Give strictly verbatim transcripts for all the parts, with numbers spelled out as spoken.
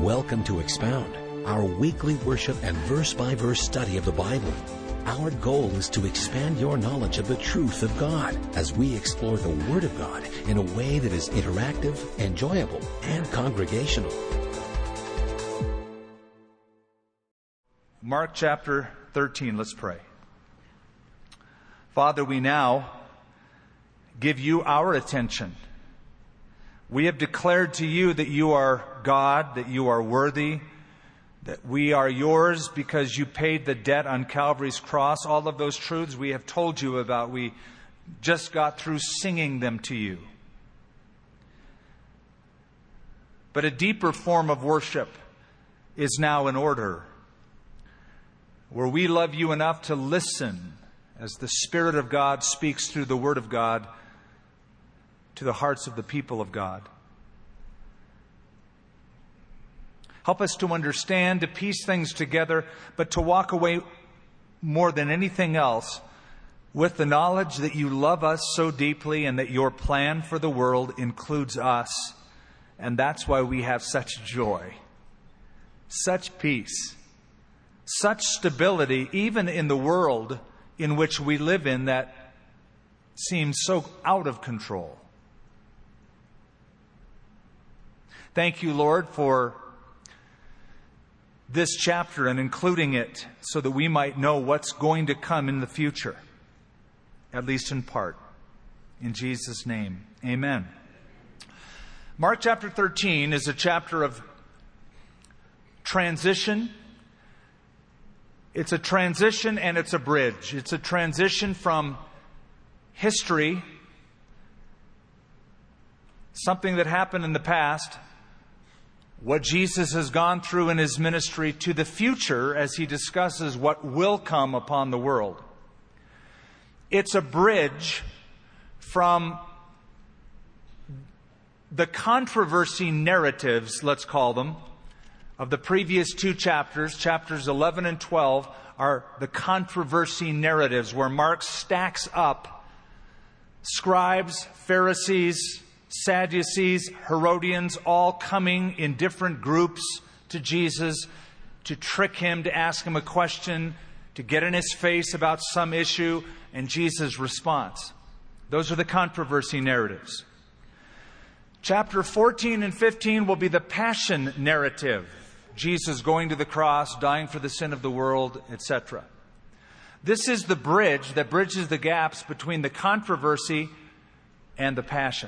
Welcome to Expound, our weekly worship and verse-by-verse study of the Bible. Our goal is to expand your knowledge of the truth of God as we explore the Word of God in a way that is interactive, enjoyable, and congregational. Mark chapter thirteen, let's pray. Father, we now give you our attention. We have declared to you that you are God, that you are worthy, that we are yours because you paid the debt on Calvary's cross. All of those truths we have told you about. We just got through singing them to you. But a deeper form of worship is now in order, where we love you enough to listen as the Spirit of God speaks through the Word of God to the hearts of the people of God. Help us to understand, to piece things together, but to walk away more than anything else with the knowledge that you love us so deeply and that your plan for the world includes us. And that's why we have such joy, such peace, such stability, even in the world in which we live in that seems so out of control. Thank you, Lord, for this chapter and including it so that we might know what's going to come in the future, at least in part. In Jesus' name, amen. Mark chapter thirteen is a chapter of transition. It's a transition and it's a bridge. It's a transition from history, something that happened in the past, what Jesus has gone through in his ministry, to the future as he discusses what will come upon the world. It's a bridge from the controversy narratives, let's call them, of the previous two chapters. Chapters eleven and twelve are the controversy narratives where Mark stacks up scribes, Pharisees, Sadducees, Herodians, all coming in different groups to Jesus to trick him, to ask him a question, to get in his face about some issue, and Jesus' response. Those are the controversy narratives. Chapter fourteen and fifteen will be the passion narrative. Jesus going to the cross, dying for the sin of the world, et cetera. This is the bridge that bridges the gaps between the controversy and the passion.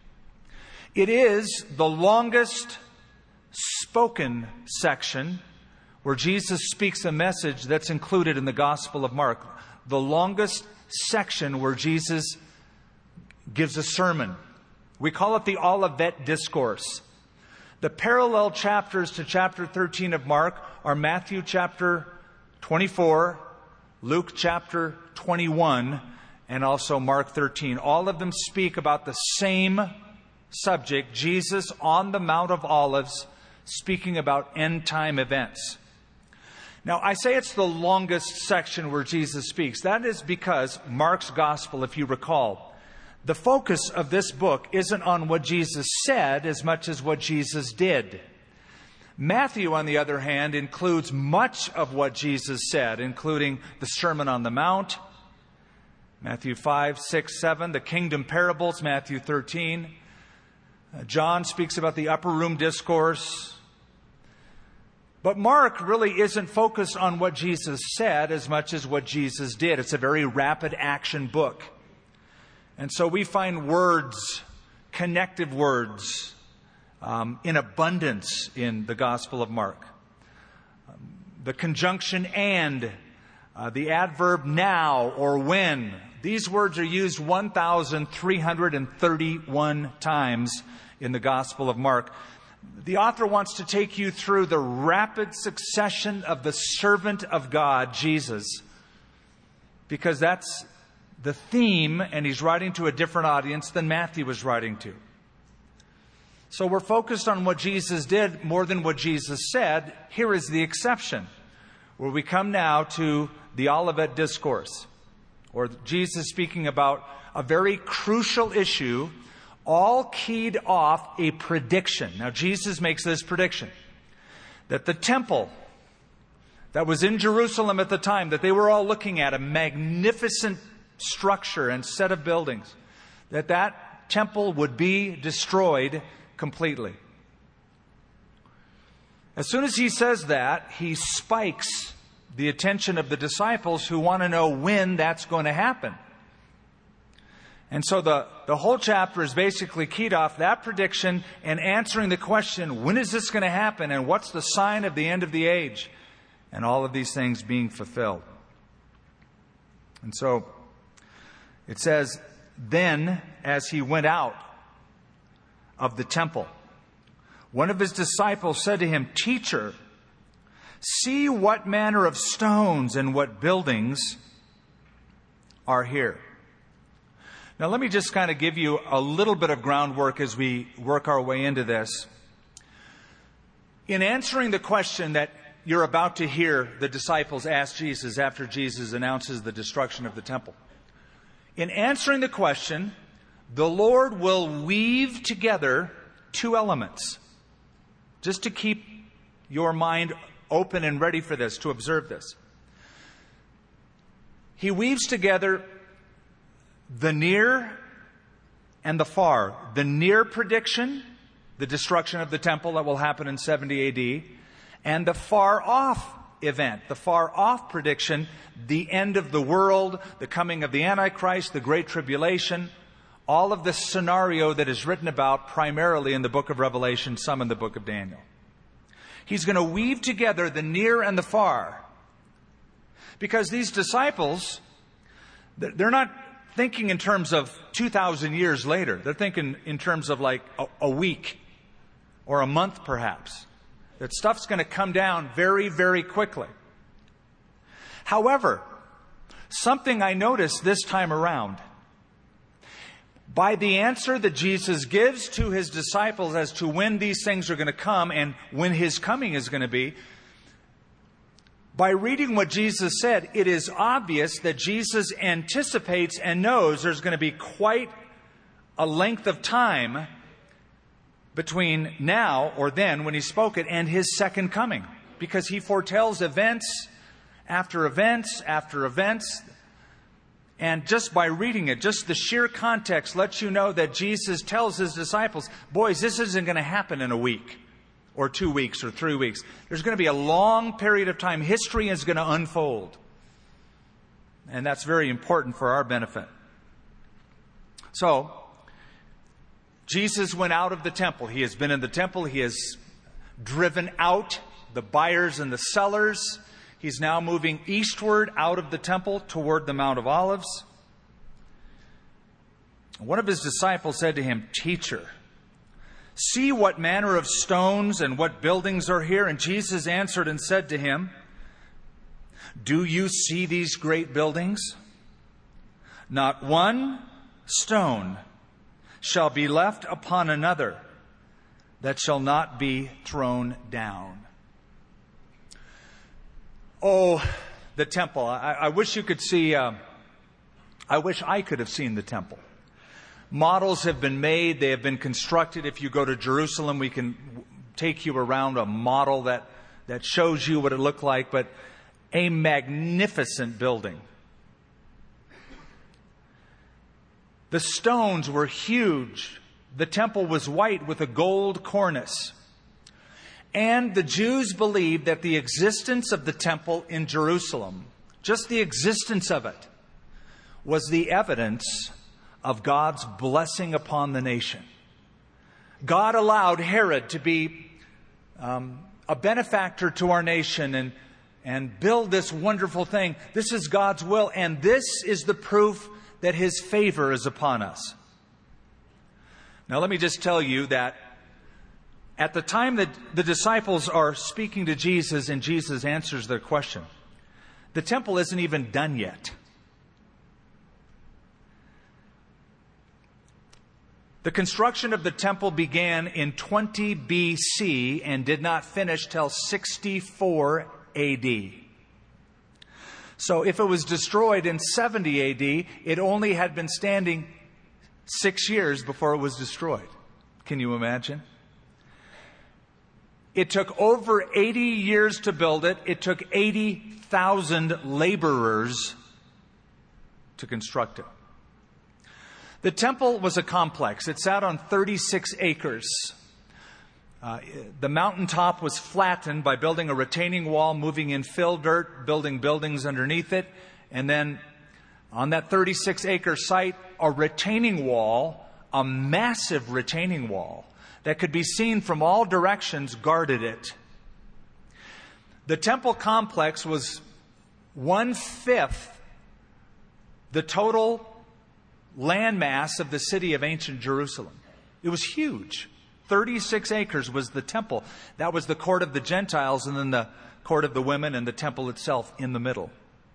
It is the longest spoken section where Jesus speaks a message that's included in the Gospel of Mark. The longest section where Jesus gives a sermon. We call it the Olivet Discourse. The parallel chapters to chapter thirteen of Mark are Matthew chapter twenty-four, Luke chapter twenty-one, and also Mark thirteen. All of them speak about the same subject, Jesus on the Mount of Olives, speaking about end-time events. Now, I say it's the longest section where Jesus speaks. That is because Mark's gospel, if you recall, the focus of this book isn't on what Jesus said as much as what Jesus did. Matthew, on the other hand, includes much of what Jesus said, including the Sermon on the Mount, Matthew five, six, seven, the kingdom parables, Matthew thirteen. John speaks about the upper room discourse. But Mark really isn't focused on what Jesus said as much as what Jesus did. It's a very rapid action book. And so we find words, connective words, um, in abundance in the Gospel of Mark. Um, the conjunction and, uh, the adverb now or when. These words are used one thousand three hundred thirty-one times in the Gospel of Mark. The author wants to take you through the rapid succession of the servant of God, Jesus, because that's the theme, and he's writing to a different audience than Matthew was writing to. So we're focused on what Jesus did more than what Jesus said. Here is the exception, where we come now to the Olivet Discourse, or Jesus speaking about a very crucial issue, all keyed off a prediction. Now, Jesus makes this prediction. that the temple that was in Jerusalem at the time, that they were all looking at, a magnificent structure and set of buildings, that that temple would be destroyed completely. As soon as he says that, he spikes the attention of the disciples who want to know when that's going to happen. And so the, the whole chapter is basically keyed off that prediction and answering the question, when is this going to happen and what's the sign of the end of the age? And all of these things being fulfilled. And so it says, then as he went out of the temple, one of his disciples said to him, "Teacher, see what manner of stones and what buildings are here." Now let me just kind of give you a little bit of groundwork as we work our way into this. In answering the question that you're about to hear the disciples ask Jesus after Jesus announces the destruction of the temple. In answering the question, the Lord will weave together two elements. Just to keep your mind open and ready for this, to observe this. He weaves together the near and the far. The near prediction, the destruction of the temple that will happen in seventy A D, and the far off event, the far off prediction, the end of the world, the coming of the Antichrist, the Great Tribulation, all of this scenario that is written about primarily in the book of Revelation, some in the book of Daniel. He's going to weave together the near and the far. Because these disciples, they're not thinking in terms of two thousand years later. They're thinking in terms of like a, a week or a month perhaps. That stuff's going to come down very, very quickly. However, something I noticed this time around, by the answer that Jesus gives to his disciples as to when these things are going to come and when his coming is going to be, by reading what Jesus said, it is obvious that Jesus anticipates and knows there's going to be quite a length of time between now or then when he spoke it and his second coming. Because he foretells events after events after events. And just by reading it, just the sheer context lets you know that Jesus tells his disciples, boys, this isn't going to happen in a week or two weeks or three weeks. There's going to be a long period of time. History is going to unfold. And that's very important for our benefit. So, Jesus went out of the temple. He has been in the temple. He has driven out the buyers and the sellers. He's now moving eastward out of the temple toward the Mount of Olives. One of his disciples said to him, "Teacher, see what manner of stones and what buildings are here." And Jesus answered and said to him, "Do you see these great buildings? Not one stone shall be left upon another that shall not be thrown down." Oh, the temple. I, I wish you could see, uh, I wish I could have seen the temple. Models have been made. They have been constructed. If you go to Jerusalem, we can take you around a model that, that shows you what it looked like. But a magnificent building. The stones were huge. The temple was white with a gold cornice. And the Jews believed that the existence of the temple in Jerusalem, just the existence of it, was the evidence of God's blessing upon the nation. God allowed Herod to be um, a benefactor to our nation and, and build this wonderful thing. This is God's will, and this is the proof that his favor is upon us. Now let me just tell you that at the time that the disciples are speaking to Jesus and Jesus answers their question, the temple isn't even done yet. The construction of the temple began in twenty B C and did not finish till sixty-four A D. So if it was destroyed in seventy A D, it only had been standing six years before it was destroyed. Can you imagine? It took over eighty years to build it. It took eighty thousand laborers to construct it. The temple was a complex. It sat on thirty-six acres. Uh, the mountaintop was flattened by building a retaining wall, moving in fill dirt, building buildings underneath it, and then on that thirty-six acre site, a retaining wall, a massive retaining wall that could be seen from all directions, guarded it. The temple complex was one-fifth the total landmass of the city of ancient Jerusalem. It was huge. thirty-six acres was the temple. That was the court of the Gentiles, and then the court of the women, and the temple itself in the middle.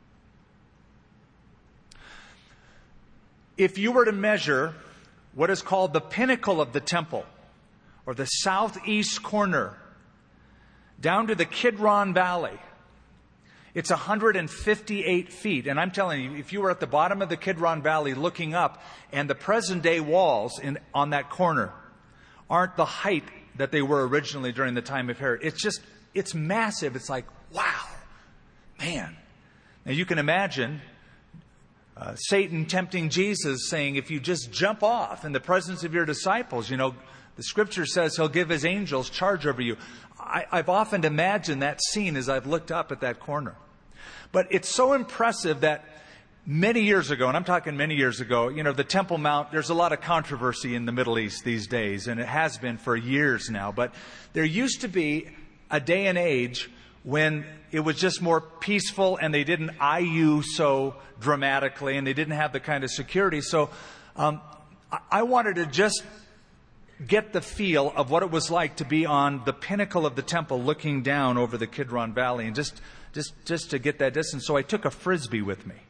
If you were to measure what is called the pinnacle of the temple, or the southeast corner, down to the Kidron Valley, it's one hundred fifty-eight feet. And I'm telling you, if you were at the bottom of the Kidron Valley looking up, and the present day walls in, on that corner aren't the height that they were originally during the time of Herod. It's just, it's massive. It's like, wow, man. Now you can imagine uh, Satan tempting Jesus, saying, if you just jump off in the presence of your disciples, you know, the scripture says he'll give his angels charge over you. I, I've often imagined that scene as I've looked up at that corner. But it's so impressive that many years ago, and I'm talking many years ago, you know, the Temple Mount, there's a lot of controversy in the Middle East these days, and it has been for years now. But there used to be a day and age when it was just more peaceful, and they didn't eye you so dramatically, and they didn't have the kind of security. So um, I wanted to just get the feel of what it was like to be on the pinnacle of the temple looking down over the Kidron Valley, and just, just, just to get that distance. So I took a Frisbee with me.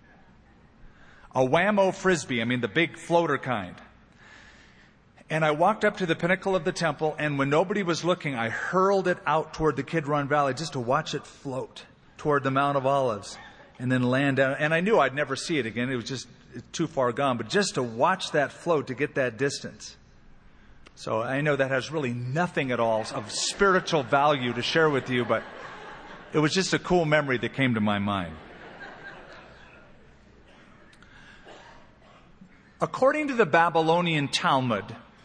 A Wham-O Frisbee, I mean the big floater kind. And I walked up to the pinnacle of the temple, and when nobody was looking, I hurled it out toward the Kidron Valley just to watch it float toward the Mount of Olives and then land down. And I knew I'd never see it again. It was just too far gone. But just to watch that float, to get that distance. So I know that has really nothing at all of spiritual value to share with you, but it was just a cool memory that came to my mind. According to the Babylonian Talmud,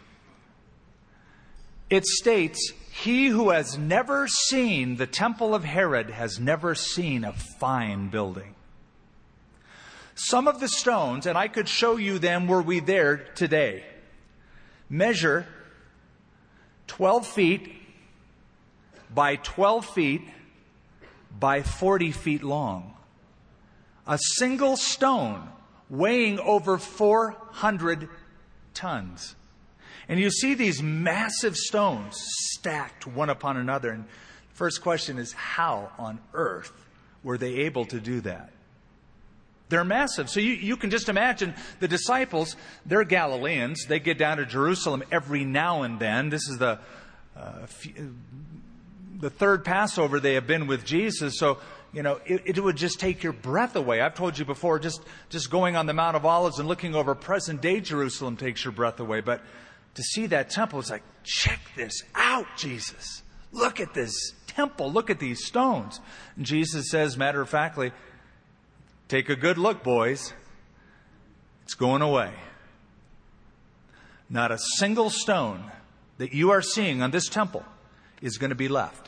it states, he who has never seen the temple of Herod has never seen a fine building. Some of the stones, and I could show you them were we there today, measure twelve feet by twelve feet by forty feet long. A single stone weighing over four hundred tons. And you see these massive stones stacked one upon another. And the first question is, how on earth were they able to do that? They're massive. So you, you can just imagine the disciples, they're Galileans. They get down to Jerusalem every now and then. This is the, uh, few, the third Passover they have been with Jesus. So, you know, it, it would just take your breath away. I've told you before, just, just going on the Mount of Olives and looking over present-day Jerusalem takes your breath away. But to see that temple, it's like, check this out, Jesus. Look at this temple. Look at these stones. And Jesus says, matter-of-factly, take a good look, boys. It's going away. Not a single stone that you are seeing on this temple is going to be left.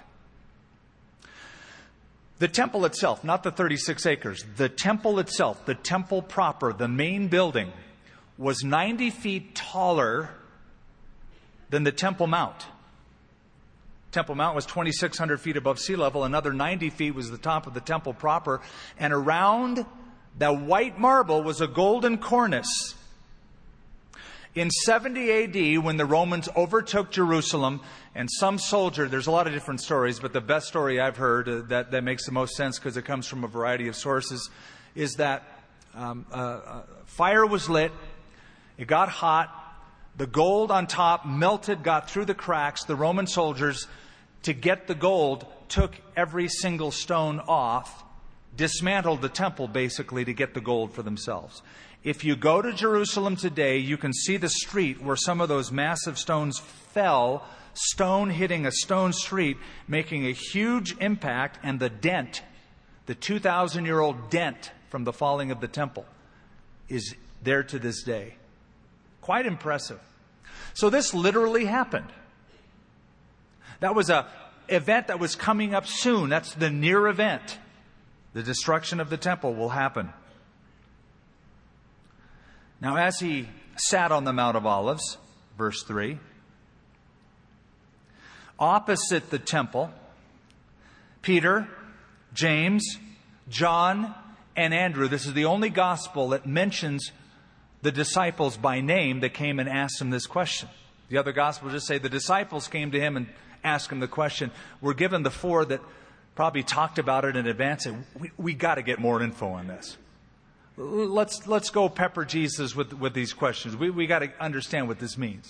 The temple itself, not the thirty-six acres, the temple itself, the temple proper, the main building, was ninety feet taller than the Temple Mount. Temple Mount was twenty-six hundred feet above sea level. Another ninety feet was the top of the temple proper. And around the white marble was a golden cornice. In seventy A D, when the Romans overtook Jerusalem, and some soldier, there's a lot of different stories, but the best story I've heard uh, that, that makes the most sense because it comes from a variety of sources, is that um, uh, uh, fire was lit, it got hot, the gold on top melted, got through the cracks. The Roman soldiers, to get the gold, took every single stone off, dismantled the temple basically to get the gold for themselves. If you go to Jerusalem today, you can see the street where some of those massive stones fell stone hitting a stone street, making a huge impact, and the dent, the two thousand year old dent from the falling of the temple, is there to this day. Quite impressive. So this literally happened. That was a event that was coming up soon. That's the near event. The destruction of the temple will happen. Now, as he sat on the Mount of Olives, verse three, opposite the temple, Peter, James, John, and Andrew. This is the only gospel that mentions the disciples by name that came and asked him this question. The other gospels just say the disciples came to him and asked him the question. We're given the four that probably talked about it in advance. And we we got to get more info on this. Let's let's go pepper Jesus with, with these questions. We we got to understand what this means.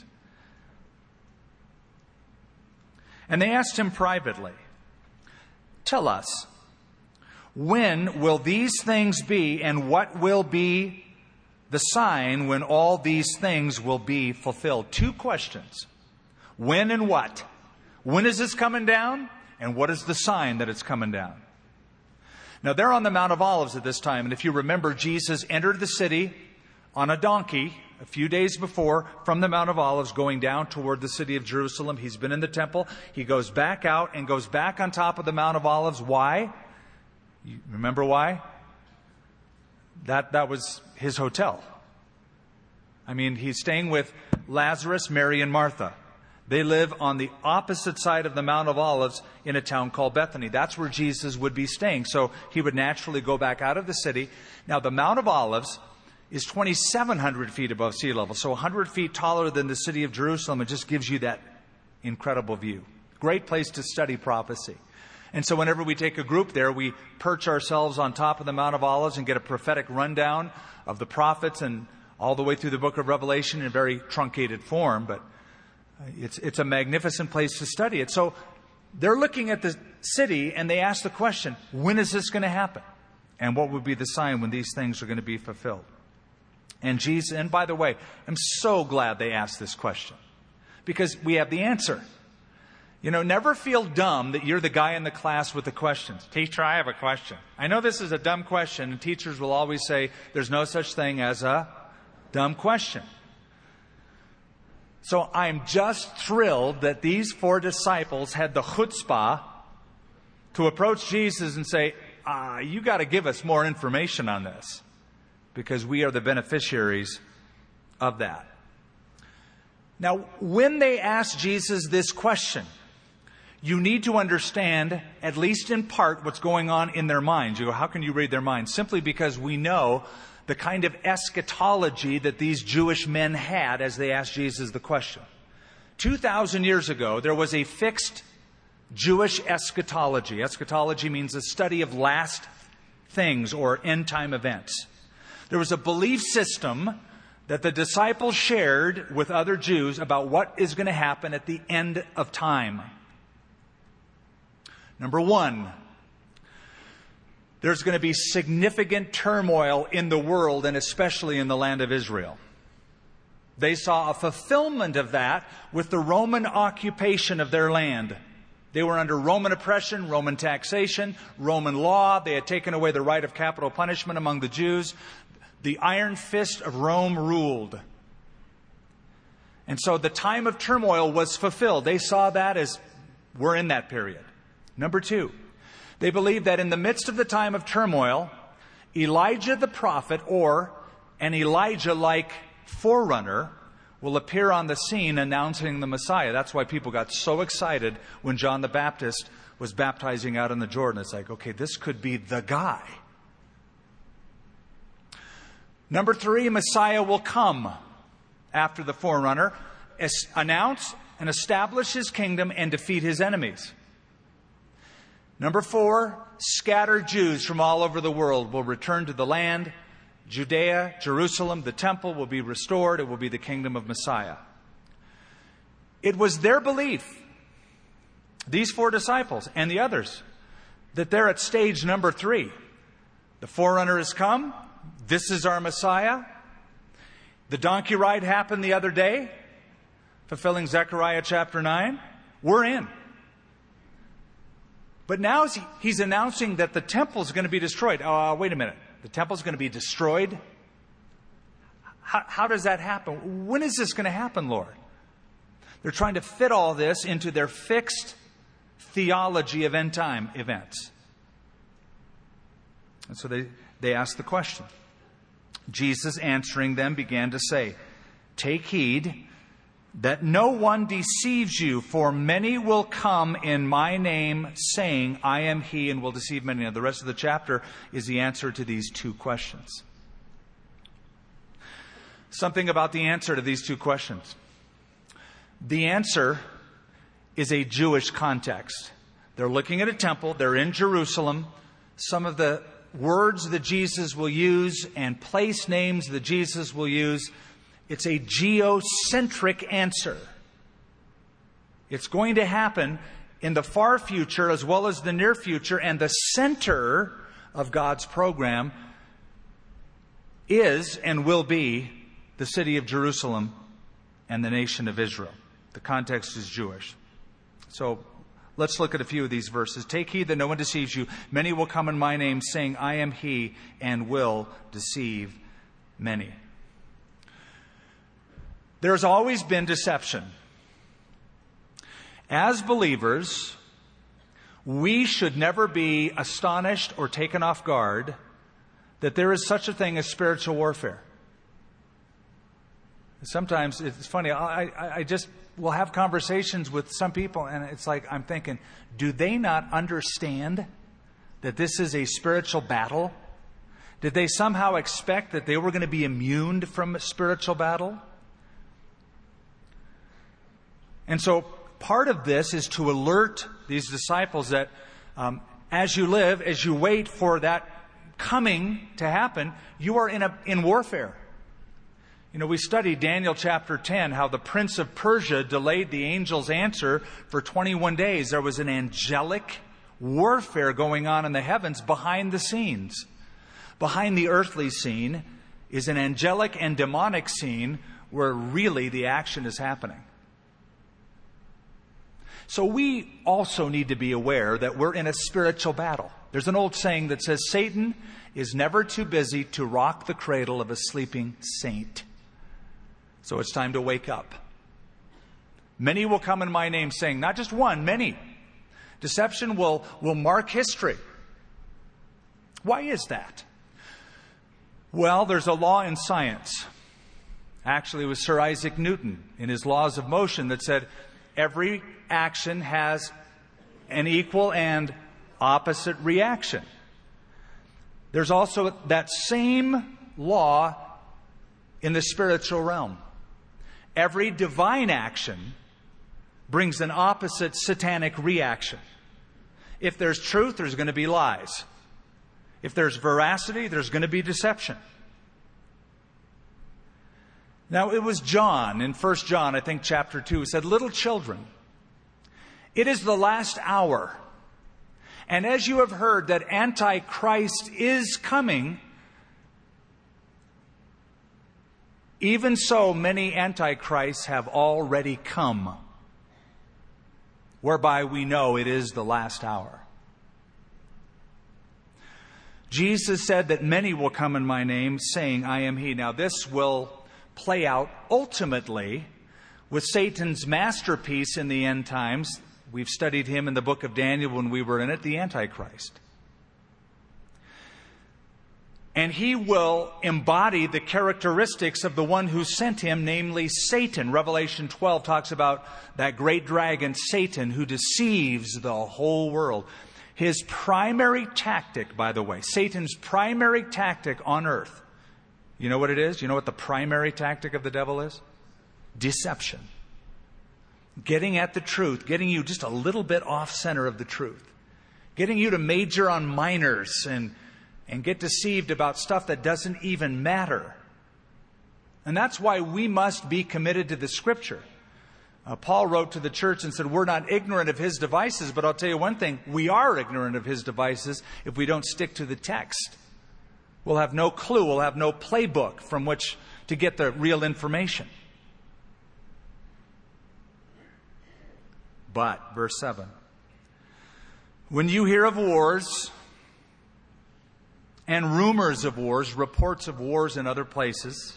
And they asked him privately, tell us, when will these things be, and what will be the sign when all these things will be fulfilled? Two questions. When and what? When is this coming down? And what is the sign that it's coming down? Now, they're on the Mount of Olives at this time. And if you remember, Jesus entered the city on a donkey a few days before from the Mount of Olives going down toward the city of Jerusalem. He's been in the temple. He goes back out and goes back on top of the Mount of Olives. Why? You remember why? That, that was his hotel. I mean, he's staying with Lazarus, Mary, and Martha. They live on the opposite side of the Mount of Olives in a town called Bethany. That's where Jesus would be staying. So he would naturally go back out of the city. Now, the Mount of Olives is twenty-seven hundred feet above sea level. So one hundred feet taller than the city of Jerusalem. It just gives you that incredible view. Great place to study prophecy. And so whenever we take a group there, we perch ourselves on top of the Mount of Olives and get a prophetic rundown of the prophets and all the way through the book of Revelation in a very truncated form. But It's, it's a magnificent place to study it. So they're looking at the city and they ask the question, when is this going to happen? And what would be the sign when these things are going to be fulfilled? And Jesus, and by the way, I'm so glad they asked this question because we have the answer. You know, never feel dumb that you're the guy in the class with the questions. Teacher, I have a question. I know this is a dumb question, and teachers will always say there's no such thing as a dumb question. So I'm just thrilled that these four disciples had the chutzpah to approach Jesus and say, ah, you got to give us more information on this because we are the beneficiaries of that. Now, when they ask Jesus this question, you need to understand, at least in part, what's going on in their minds. You go, how can you read their minds? Simply because we know the kind of eschatology that these Jewish men had as they asked Jesus the question. two thousand years ago, there was a fixed Jewish eschatology. Eschatology means the study of last things or end-time events. There was a belief system that the disciples shared with other Jews about what is going to happen at the end of time. Number one, there's going to be significant turmoil in the world and especially in the land of Israel. They saw a fulfillment of that with the Roman occupation of their land. They were under Roman oppression, Roman taxation, Roman law. They had taken away the right of capital punishment among the Jews. The iron fist of Rome ruled. And so the time of turmoil was fulfilled. They saw that as we're in that period. Number two, they believed that in the midst of the time of turmoil, Elijah the prophet or an Elijah-like forerunner will appear on the scene announcing the Messiah. That's why people got so excited when John the Baptist was baptizing out in the Jordan. It's like, okay, this could be the guy. Number three, Messiah will come after the forerunner, announce and establish his kingdom and defeat his enemies. Number four, scattered Jews from all over the world will return to the land. Judea, Jerusalem, the temple will be restored. It will be the kingdom of Messiah. It was their belief, these four disciples and the others, that they're at stage number three. The forerunner has come. This is our Messiah. The donkey ride happened the other day, fulfilling Zechariah chapter nine. We're in. But now he's announcing that the temple is going to be destroyed. Uh, wait a minute. The temple is going to be destroyed? How, how does that happen? When is this going to happen, Lord? They're trying to fit all this into their fixed theology of end time events. And so they, they asked the question. Jesus, answering them, began to say, "Take heed that no one deceives you, for many will come in my name, saying, 'I am he,' and will deceive many." Now, the rest of the chapter is the answer to these two questions. Something about the answer to these two questions. The answer is a Jewish context. They're looking at a temple. They're in Jerusalem. Some of the words that Jesus will use and place names that Jesus will use, it's a geocentric answer. It's going to happen in the far future as well as the near future, and the center of God's program is and will be the city of Jerusalem and the nation of Israel. The context is Jewish. So let's look at a few of these verses. "Take heed that no one deceives you. Many will come in my name, saying, 'I am he,' and will deceive many." There's always been deception. As believers, we should never be astonished or taken off guard that there is such a thing as spiritual warfare. Sometimes it's funny, I, I, I just will have conversations with some people, and it's like I'm thinking, do they not understand that this is a spiritual battle? Did they somehow expect that they were going to be immune from a spiritual battle? And so part of this is to alert these disciples that um, as you live, as you wait for that coming to happen, you are in a in warfare. You know, we studied Daniel chapter ten, how the prince of Persia delayed the angel's answer for twenty-one days. There was an angelic warfare going on in the heavens behind the scenes. Behind the earthly scene is an angelic and demonic scene where really the action is happening. So we also need to be aware that we're in a spiritual battle. There's an old saying that says, Satan is never too busy to rock the cradle of a sleeping saint. So it's time to wake up. Many will come in my name saying, not just one, many. Deception will, will mark history. Why is that? Well, there's a law in science. Actually, it was Sir Isaac Newton in his laws of motion that said every action has an equal and opposite reaction. There's also that same law in the spiritual realm. Every divine action brings an opposite satanic reaction. If there's truth, there's going to be lies. If there's veracity, there's going to be deception. Now, it was John in First John, I think chapter two, who said, "Little children, it is the last hour. And as you have heard that Antichrist is coming, even so many Antichrists have already come, whereby we know it is the last hour." Jesus said that many will come in my name, saying, "I am he." Now, this will play out ultimately with Satan's masterpiece in the end times. We've studied him in the book of Daniel when we were in it, the Antichrist. And he will embody the characteristics of the one who sent him, namely Satan. Revelation twelve talks about that great dragon, Satan, who deceives the whole world. His primary tactic, by the way, Satan's primary tactic on earth, you know what it is? You know what the primary tactic of the devil is? Deception. Getting at the truth, getting you just a little bit off center of the truth. Getting you to major on minors and, and get deceived about stuff that doesn't even matter. And that's why we must be committed to the Scripture. Uh, Paul wrote to the church and said, we're not ignorant of his devices, but I'll tell you one thing, we are ignorant of his devices if we don't stick to the text. We'll have no clue, we'll have no playbook from which to get the real information. But, verse seven, when you hear of wars and rumors of wars, reports of wars in other places,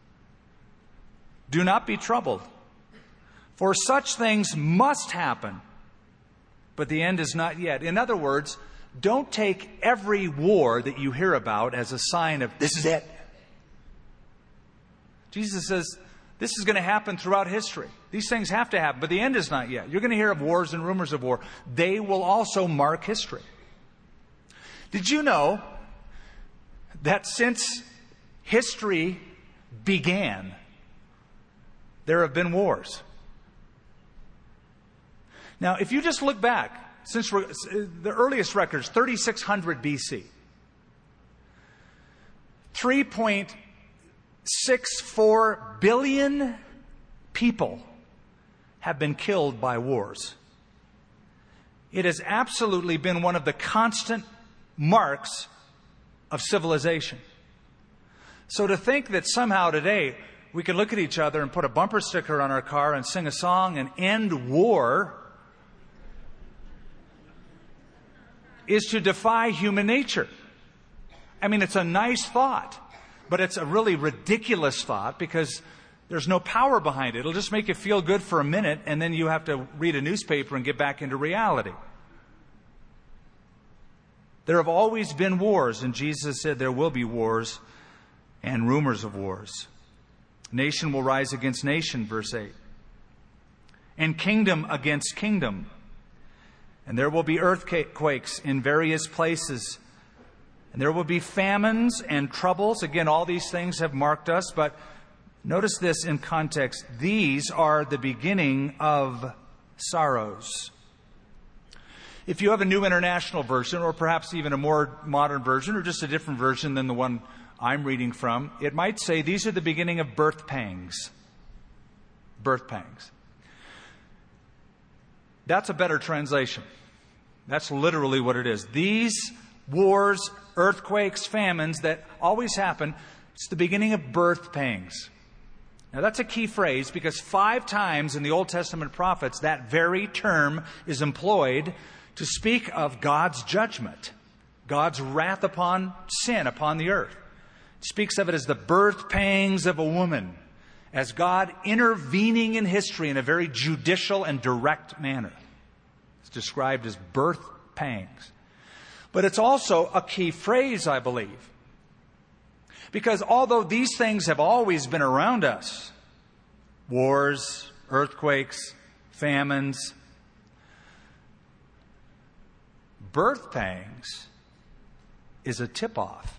do not be troubled, for such things must happen, but the end is not yet. In other words, don't take every war that you hear about as a sign of, this is it. Jesus says, this is going to happen throughout history. These things have to happen, but the end is not yet. You're going to hear of wars and rumors of war. They will also mark history. Did you know that since history began, there have been wars? Now, if you just look back, since the earliest records, thirty-six hundred B C, three point six four billion people have been killed by wars. It has absolutely been one of the constant marks of civilization. So to think that somehow today we could look at each other and put a bumper sticker on our car and sing a song and end war is to defy human nature. I mean, it's a nice thought, but it's a really ridiculous thought because there's no power behind it. It'll just make you feel good for a minute, and then you have to read a newspaper and get back into reality. There have always been wars, and Jesus said there will be wars and rumors of wars. Nation will rise against nation, verse eight, and kingdom against kingdom. And there will be earthquakes in various places. And there will be famines and troubles. Again, all these things have marked us. But notice this in context. These are the beginning of sorrows. If you have a New International Version, or perhaps even a more modern version, or just a different version than the one I'm reading from, it might say these are the beginning of birth pangs. Birth pangs. That's a better translation. That's literally what it is. These wars, earthquakes, famines that always happen, it's the beginning of birth pangs. Now that's a key phrase because five times in the Old Testament prophets that very term is employed to speak of God's judgment, God's wrath upon sin, upon the earth. It speaks of it as the birth pangs of a woman, as God intervening in history in a very judicial and direct manner. It's described as birth pangs. But it's also a key phrase, I believe. Because although these things have always been around us, wars, earthquakes, famines, birth pangs is a tip-off.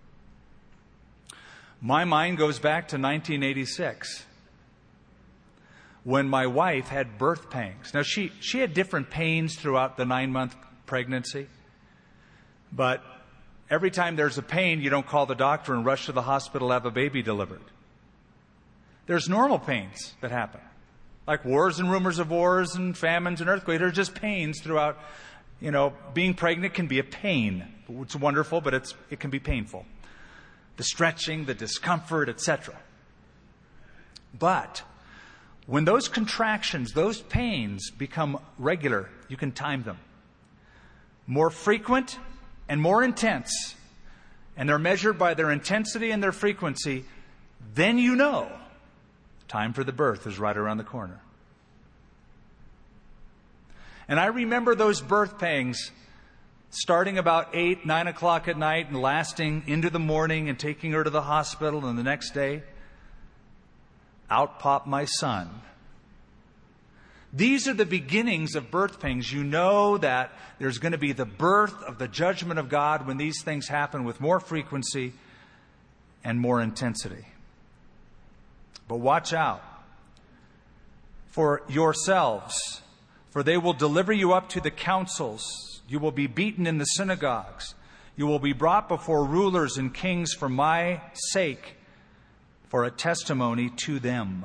My mind goes back to nineteen eighty-six. When my wife had birth pangs. Now, she, she had different pains throughout the nine-month pregnancy. But every time there's a pain, you don't call the doctor and rush to the hospital to have a baby delivered. There's normal pains that happen. Like wars and rumors of wars and famines and earthquakes. They're just pains throughout. You know, being pregnant can be a pain. It's wonderful, but it's, it can be painful. The stretching, the discomfort, et cetera. But when those contractions, those pains become regular, you can time them. More frequent and more intense, and they're measured by their intensity and their frequency, then you know time for the birth is right around the corner. And I remember those birth pangs starting about eight, nine o'clock at night and lasting into the morning and taking her to the hospital, and the next day, out popped my son. These are the beginnings of birth pangs. You know that there's going to be the birth of the judgment of God when these things happen with more frequency and more intensity. But watch out for yourselves, for they will deliver you up to the councils. You will be beaten in the synagogues. You will be brought before rulers and kings for my sake, for a testimony to them.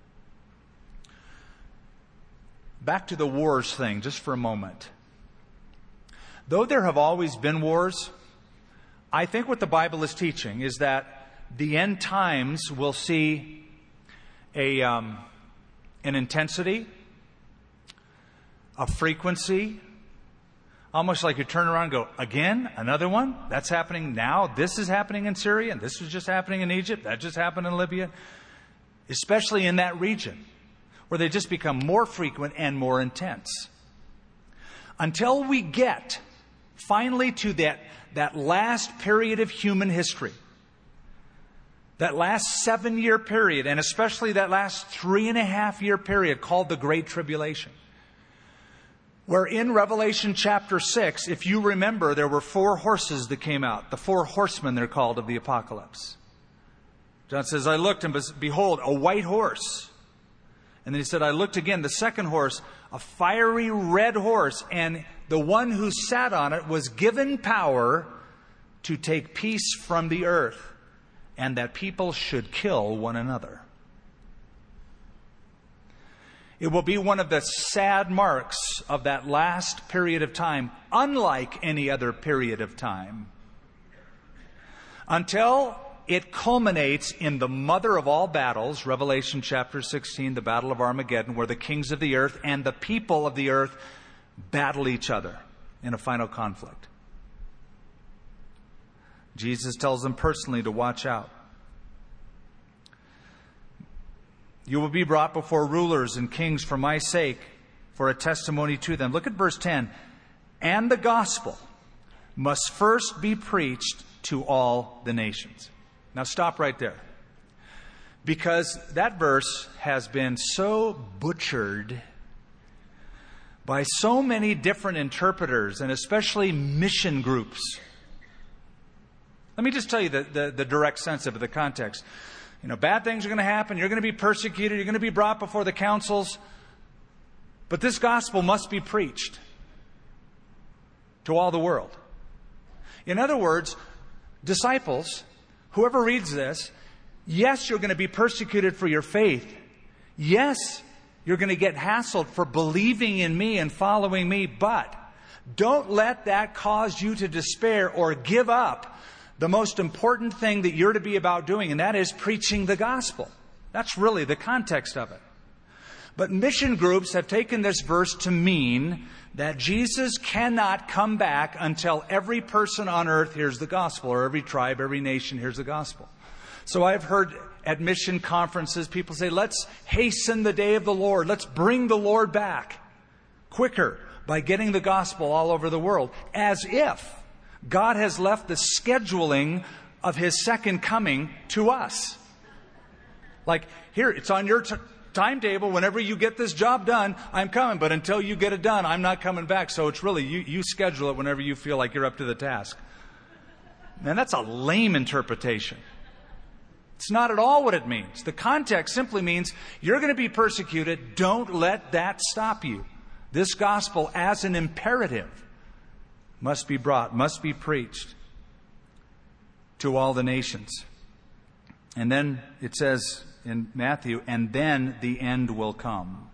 Back to the wars thing, just for a moment. Though there have always been wars, I think what the Bible is teaching is that the end times will see a um, an intensity, a frequency, almost like you turn around and go, again, another one? That's happening now. This is happening in Syria, and this was just happening in Egypt. That just happened in Libya. Especially in that region, where they just become more frequent and more intense. Until we get finally to that, that last period of human history, that last seven-year period, and especially that last three and a half year period called the Great Tribulation, where in Revelation chapter six, if you remember, there were four horses that came out. The four horsemen, they're called, of the apocalypse. John says, I looked and behold, a white horse. And then he said, I looked again, the second horse, a fiery red horse, and the one who sat on it was given power to take peace from the earth, and that people should kill one another. It will be one of the sad marks of that last period of time, unlike any other period of time, until it culminates in the mother of all battles, Revelation chapter sixteen, the Battle of Armageddon, where the kings of the earth and the people of the earth battle each other in a final conflict. Jesus tells them personally to watch out. You will be brought before rulers and kings for my sake, for a testimony to them. Look at verse ten. And the gospel must first be preached to all the nations. Now stop right there. Because that verse has been so butchered by so many different interpreters, and especially mission groups. Let me just tell you the, the, the direct sense of it, the context. You know, bad things are going to happen. You're going to be persecuted. You're going to be brought before the councils. But this gospel must be preached to all the world. In other words, disciples, whoever reads this, yes, you're going to be persecuted for your faith. Yes, you're going to get hassled for believing in me and following me. But don't let that cause you to despair or give up the most important thing that you're to be about doing, and that is preaching the gospel. That's really the context of it. But mission groups have taken this verse to mean that Jesus cannot come back until every person on earth hears the gospel, or every tribe, every nation hears the gospel. So I've heard at mission conferences people say, let's hasten the day of the Lord. Let's bring the Lord back quicker by getting the gospel all over the world, as if God has left the scheduling of His second coming to us. Like, here, it's on your t- timetable. Whenever you get this job done, I'm coming. But until you get it done, I'm not coming back. So it's really, you, you schedule it whenever you feel like you're up to the task. Man, that's a lame interpretation. It's not at all what it means. The context simply means you're going to be persecuted. Don't let that stop you. This gospel, as an imperative, must be brought, must be preached to all the nations. And then it says in Matthew, and then the end will come.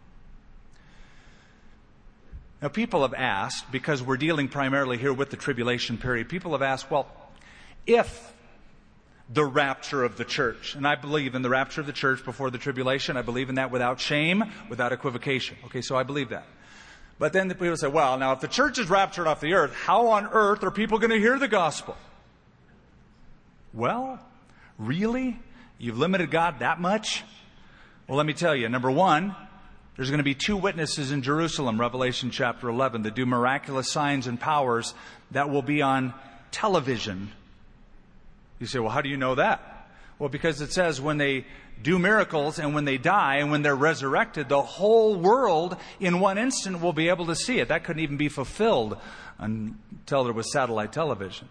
Now, people have asked, because we're dealing primarily here with the tribulation period, people have asked, well, if the rapture of the church, and I believe in the rapture of the church before the tribulation, I believe in that without shame, without equivocation. Okay, so I believe that. But then the people say, well, now if the church is raptured off the earth, how on earth are people going to hear the gospel? Well, really? You've limited God that much? Well, let me tell you. Number one, there's going to be two witnesses in Jerusalem, Revelation chapter eleven, that do miraculous signs and powers that will be on television. You say, well, how do you know that? Well, because it says when they do miracles and when they die and when they're resurrected, the whole world in one instant will be able to see it. That couldn't even be fulfilled until there was satellite television.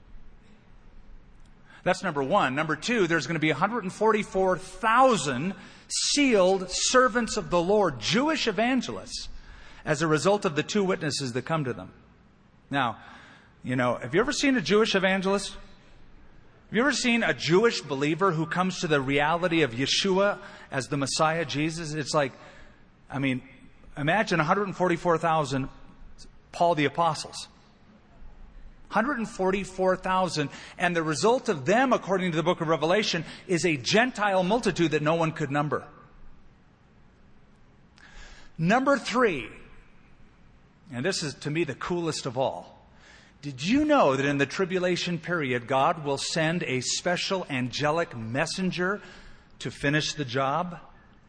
That's number one. Number two, there's going to be one hundred forty-four thousand sealed servants of the Lord, Jewish evangelists, as a result of the two witnesses that come to them. Now, you know, have you ever seen a Jewish evangelist? Have you ever seen a Jewish believer who comes to the reality of Yeshua as the Messiah, Jesus? It's like, I mean, imagine one hundred forty-four thousand Paul the Apostles. one hundred forty-four thousand. And the result of them, according to the book of Revelation, is a Gentile multitude that no one could number. Number three, And this is, to me, the coolest of all. Did you know that in the tribulation period, God will send a special angelic messenger to finish the job?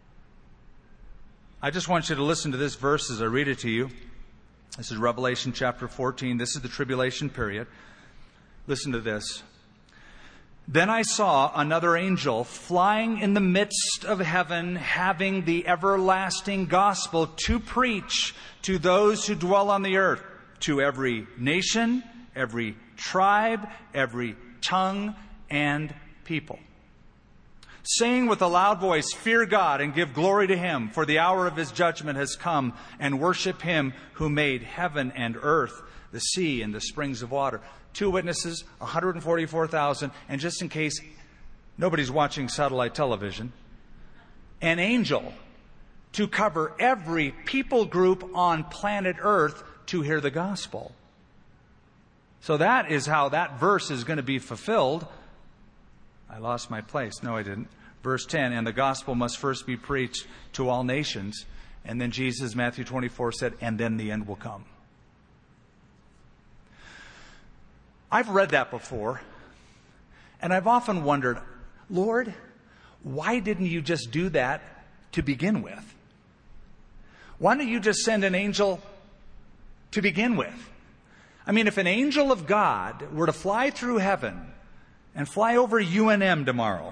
I just want you to listen to this verse as I read it to you. This is Revelation chapter fourteen. This is the tribulation period. Listen to this. Then I saw another angel flying in the midst of heaven, having the everlasting gospel to preach to those who dwell on the earth, to every nation, every tribe, every tongue and people, saying with a loud voice, fear God and give glory to Him, for the hour of His judgment has come, and worship Him who made heaven and earth, the sea and the springs of water. Two witnesses, one hundred forty-four thousand, and just in case nobody's watching satellite television, an angel to cover every people group on planet Earth to hear the gospel. So that is how that verse is going to be fulfilled. I lost my place. No, I didn't. Verse ten, and the gospel must first be preached to all nations. And then Jesus, Matthew twenty-four, said, and then the end will come. I've read that before, and I've often wondered, Lord, why didn't you just do that to begin with? Why don't you just send an angel to begin with? I mean, if an angel of God were to fly through heaven and fly over U N M tomorrow,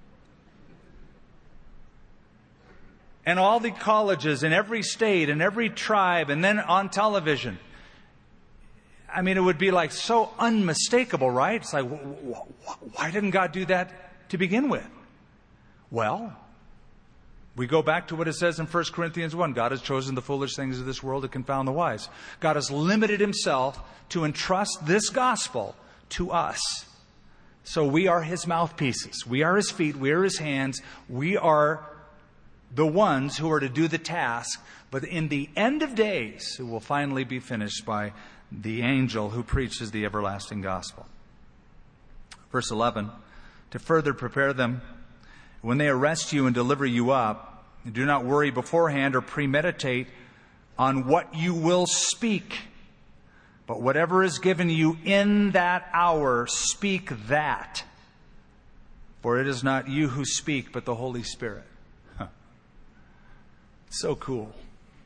and all the colleges in every state and every tribe, and then on television, I mean, it would be like so unmistakable, right? It's like, why didn't God do that to begin with? Well, we go back to what it says in First Corinthians one. God has chosen the foolish things of this world to confound the wise. God has limited Himself to entrust this gospel to us. So we are His mouthpieces. We are His feet. We are His hands. We are the ones who are to do the task. But in the end of days, it will finally be finished by the angel who preaches the everlasting gospel. Verse eleven, to further prepare them, when they arrest you and deliver you up, do not worry beforehand or premeditate on what you will speak. But whatever is given you in that hour, speak that. For it is not you who speak, but the Holy Spirit. Huh. So cool.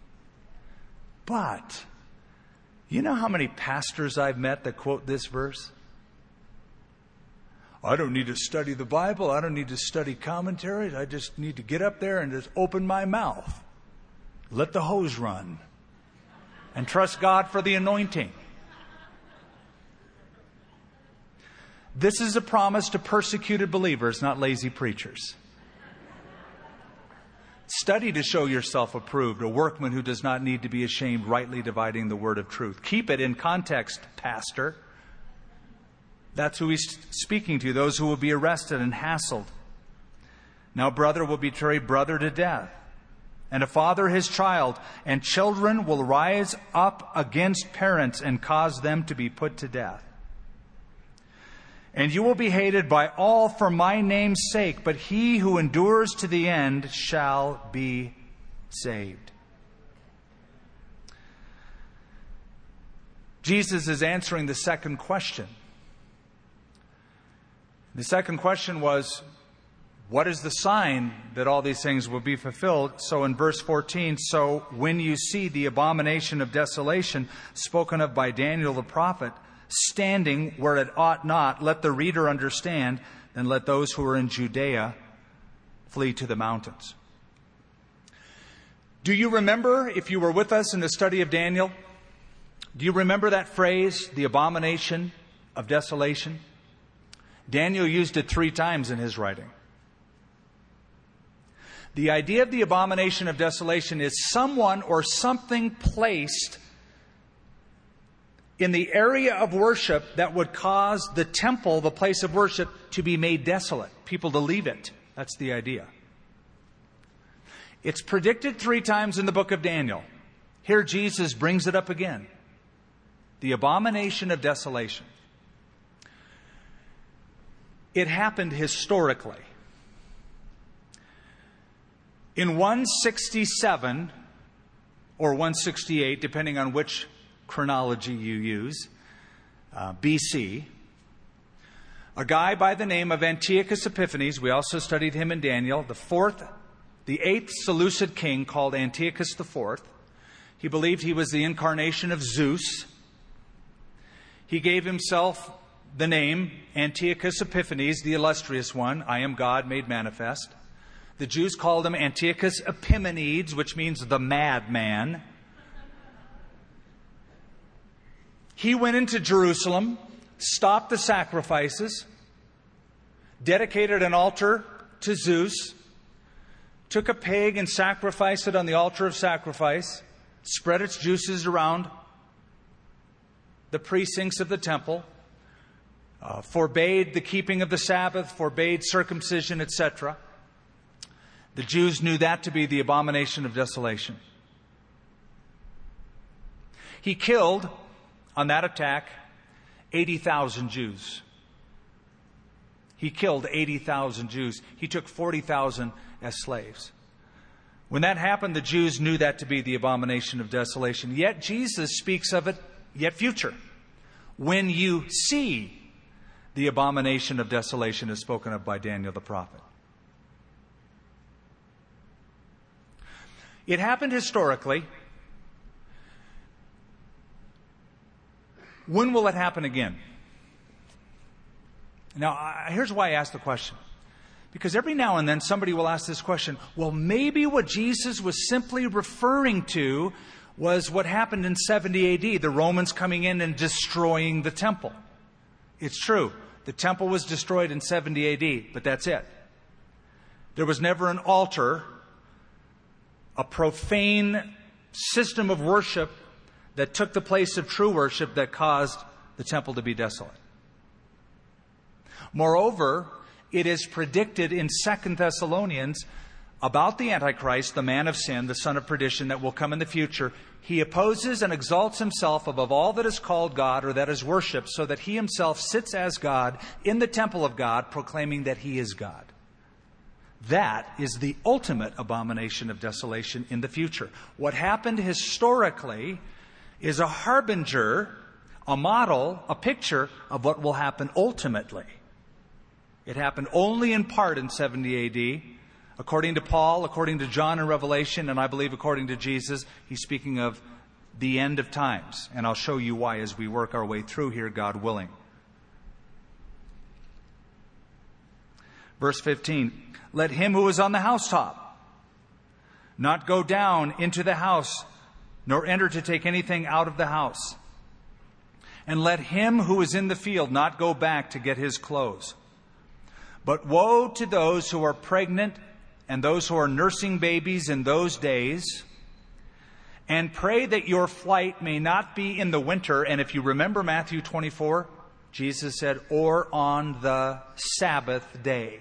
But you know how many pastors I've met that quote this verse? I don't need to study the Bible. I don't need to study commentaries. I just need to get up there and just open my mouth. Let the hose run. And trust God for the anointing. This is a promise to persecuted believers, not lazy preachers. Study to show yourself approved, a workman who does not need to be ashamed, rightly dividing the word of truth. Keep it in context, pastor. That's who he's speaking to, those who will be arrested and hassled. Now brother will betray brother to death, and a father his child, and children will rise up against parents and cause them to be put to death. And you will be hated by all for my name's sake, but he who endures to the end shall be saved. Jesus is answering the second question. The second question was, what is the sign that all these things will be fulfilled? So in verse fourteen, so when you see the abomination of desolation spoken of by Daniel the prophet, standing where it ought not, let the reader understand, then let those who are in Judea flee to the mountains. Do you remember, if you were with us in the study of Daniel, do you remember that phrase, the abomination of desolation? Daniel used it three times in his writing. The idea of the abomination of desolation is someone or something placed in the area of worship that would cause the temple, the place of worship, to be made desolate. People to leave it. That's the idea. It's predicted three times in the book of Daniel. Here Jesus brings it up again. The abomination of desolation. It happened historically. In one sixty-seven or one sixty-eight, depending on which chronology you use, uh, B C, a guy by the name of Antiochus Epiphanes. We also studied him in Daniel. The fourth, the eighth Seleucid king called Antiochus the Fourth. He believed he was the incarnation of Zeus. He gave himself the name Antiochus Epiphanes, the illustrious one. I am God made manifest. The Jews called him Antiochus Epimenides, which means the madman. He went into Jerusalem, stopped the sacrifices, dedicated an altar to Zeus, took a pig and sacrificed it on the altar of sacrifice, spread its juices around the precincts of the temple, uh, forbade the keeping of the Sabbath, forbade circumcision, et cetera. The Jews knew that to be the abomination of desolation. He killed, on that attack, eighty thousand Jews. He killed eighty thousand Jews. He took forty thousand as slaves. When that happened, the Jews knew that to be the abomination of desolation. Yet Jesus speaks of it, yet future. When you see the abomination of desolation is spoken of by Daniel the prophet. It happened historically. When will it happen again? Now, I, here's why I ask the question. Because every now and then somebody will ask this question, well, maybe what Jesus was simply referring to was what happened in seventy A D, the Romans coming in and destroying the temple. It's true. The temple was destroyed in seventy A D, but that's it. There was never an altar, a profane system of worship that took the place of true worship that caused the temple to be desolate. Moreover, it is predicted in Second Thessalonians about the Antichrist, the man of sin, the son of perdition that will come in the future. He opposes and exalts himself above all that is called God or that is worshipped, so that he himself sits as God in the temple of God, proclaiming that he is God. That is the ultimate abomination of desolation in the future. What happened historically is a harbinger, a model, a picture of what will happen ultimately. It happened only in part in seventy A D. According to Paul, according to John in Revelation, and I believe according to Jesus, he's speaking of the end of times. And I'll show you why as we work our way through here, God willing. Verse fifteen, let him who is on the housetop not go down into the house, nor enter to take anything out of the house. And let him who is in the field not go back to get his clothes. But woe to those who are pregnant and those who are nursing babies in those days. And pray that your flight may not be in the winter. And if you remember Matthew twenty-four, Jesus said, or on the Sabbath day.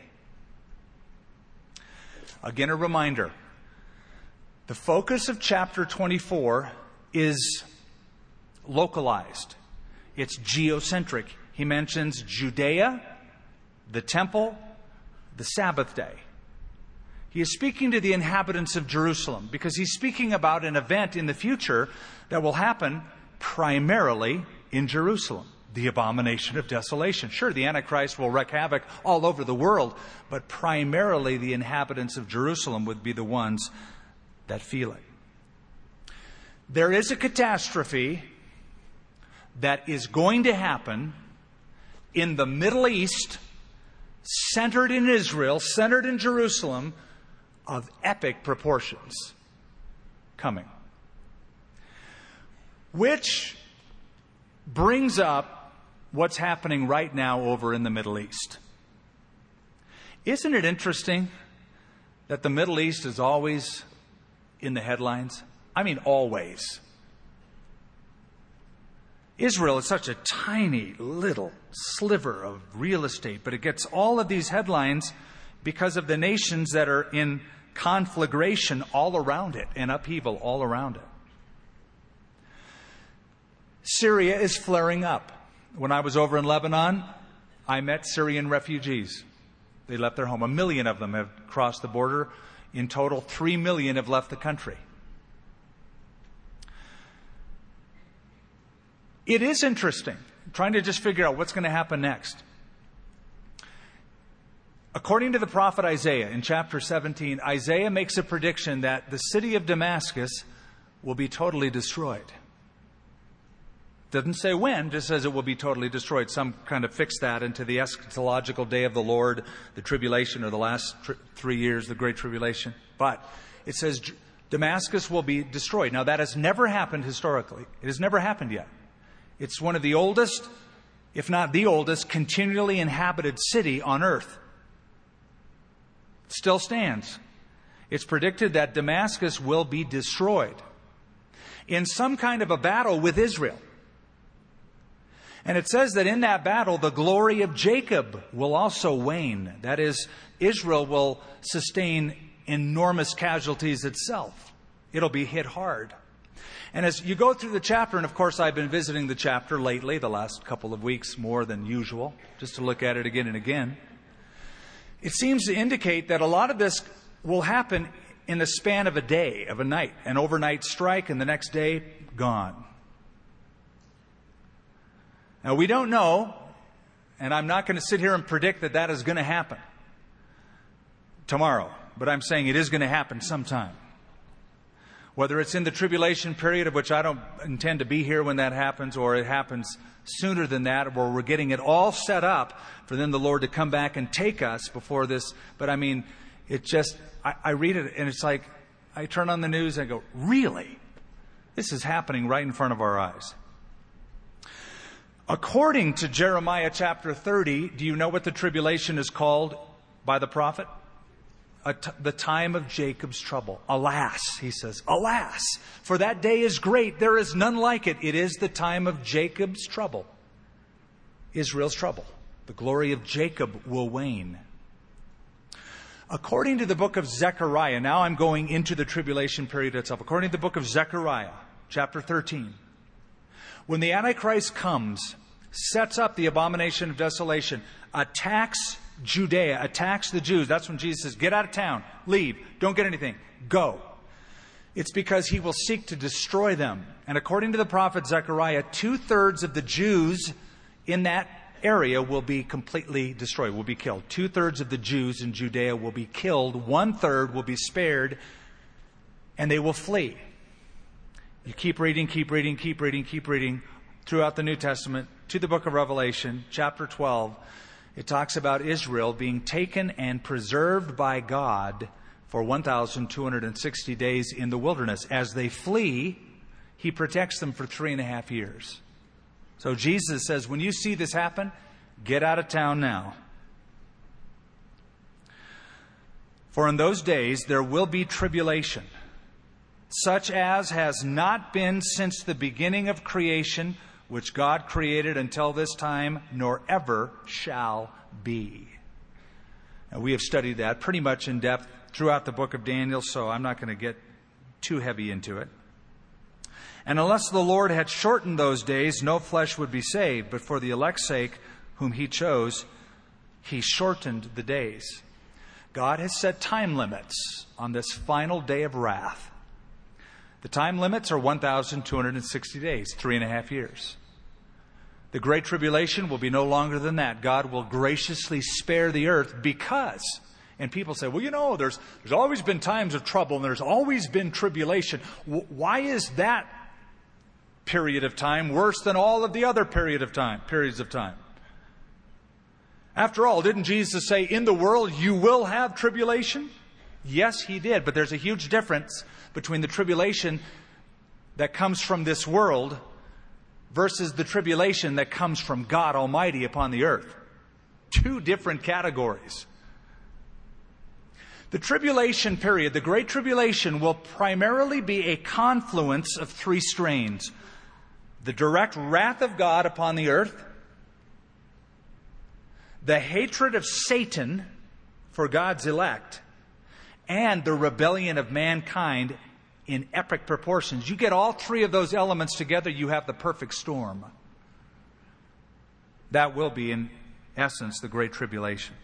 Again, a reminder. The focus of chapter twenty-four is localized. It's geocentric. He mentions Judea, the temple, the Sabbath day. He is speaking to the inhabitants of Jerusalem because he's speaking about an event in the future that will happen primarily in Jerusalem, the abomination of desolation. Sure, the Antichrist will wreak havoc all over the world, but primarily the inhabitants of Jerusalem would be the ones that feel it. There is a catastrophe that is going to happen in the Middle East, centered in Israel, centered in Jerusalem, of epic proportions coming. Which brings up what's happening right now over in the Middle East. Isn't it interesting that the Middle East is always in the headlines? I mean, always. Israel is such a tiny little sliver of real estate, but it gets all of these headlines because of the nations that are in conflagration all around it and upheaval all around it. Syria is flaring up. When I was over in Lebanon, I met Syrian refugees. They left their home. A million of them have crossed the border. In total, three million have left the country. It is interesting, trying to just figure out what's going to happen next. According to the prophet Isaiah in chapter seventeen, Isaiah makes a prediction that the city of Damascus will be totally destroyed. Doesn't say when, just says it will be totally destroyed. Some kind of fix that into the eschatological day of the Lord, the tribulation, or the last tri- three years, the Great Tribulation. But it says Damascus will be destroyed. Now that has never happened historically. It has never happened yet. It's one of the oldest, if not the oldest, continually inhabited city on earth. It still stands. It's predicted that Damascus will be destroyed in some kind of a battle with Israel. And it says that in that battle, the glory of Jacob will also wane. That is, Israel will sustain enormous casualties itself. It'll be hit hard. And as you go through the chapter, and of course I've been visiting the chapter lately, the last couple of weeks more than usual, just to look at it again and again, it seems to indicate that a lot of this will happen in the span of a day, of a night. An overnight strike, and the next day, gone. Now, we don't know, and I'm not going to sit here and predict that that is going to happen tomorrow, but I'm saying it is going to happen sometime. Whether it's in the tribulation period, of which I don't intend to be here when that happens, or it happens sooner than that, where we're getting it all set up for then the Lord to come back and take us before this. But I mean, it just, I, I read it and it's like, I turn on the news and I go, really? This is happening right in front of our eyes. According to Jeremiah chapter thirty, do you know what the tribulation is called by the prophet? A t- the time of Jacob's trouble. Alas, he says, alas, for that day is great. There is none like it. It is the time of Jacob's trouble. Israel's trouble. The glory of Jacob will wane. According to the book of Zechariah, now I'm going into the tribulation period itself. According to the book of Zechariah, chapter thirteen, when the Antichrist comes, sets up the abomination of desolation, attacks Judea, attacks the Jews. That's when Jesus says, get out of town, leave, don't get anything, go. It's because he will seek to destroy them. And according to the prophet Zechariah, two-thirds of the Jews in that area will be completely destroyed, will be killed. Two-thirds of the Jews in Judea will be killed. One-third will be spared, and they will flee. You keep reading, keep reading, keep reading, keep reading throughout the New Testament to the book of Revelation, chapter twelve. It talks about Israel being taken and preserved by God for one thousand two hundred sixty days in the wilderness. As they flee, he protects them for three and a half years. So Jesus says, when you see this happen, get out of town now. For in those days there will be tribulation, such as has not been since the beginning of creation, which God created until this time, nor ever shall be. Now, we have studied that pretty much in depth throughout the book of Daniel, so I'm not going to get too heavy into it. And unless the Lord had shortened those days, no flesh would be saved. But for the elect's sake, whom he chose, he shortened the days. God has set time limits on this final day of wrath. The time limits are one thousand two hundred sixty days, three and a half years. The Great Tribulation will be no longer than that. God will graciously spare the earth because, and people say, well, you know, there's there's always been times of trouble and there's always been tribulation. Why is that period of time worse than all of the other period of time, periods of time? After all, didn't Jesus say, in the world you will have tribulation? Yes, he did, but there's a huge difference between the tribulation that comes from this world versus the tribulation that comes from God Almighty upon the earth. Two different categories. The tribulation period, the Great Tribulation, will primarily be a confluence of three strains. The direct wrath of God upon the earth, the hatred of Satan for God's elect, and the rebellion of mankind in epic proportions. You get all three of those elements together, you have the perfect storm. That will be, in essence, the Great Tribulation.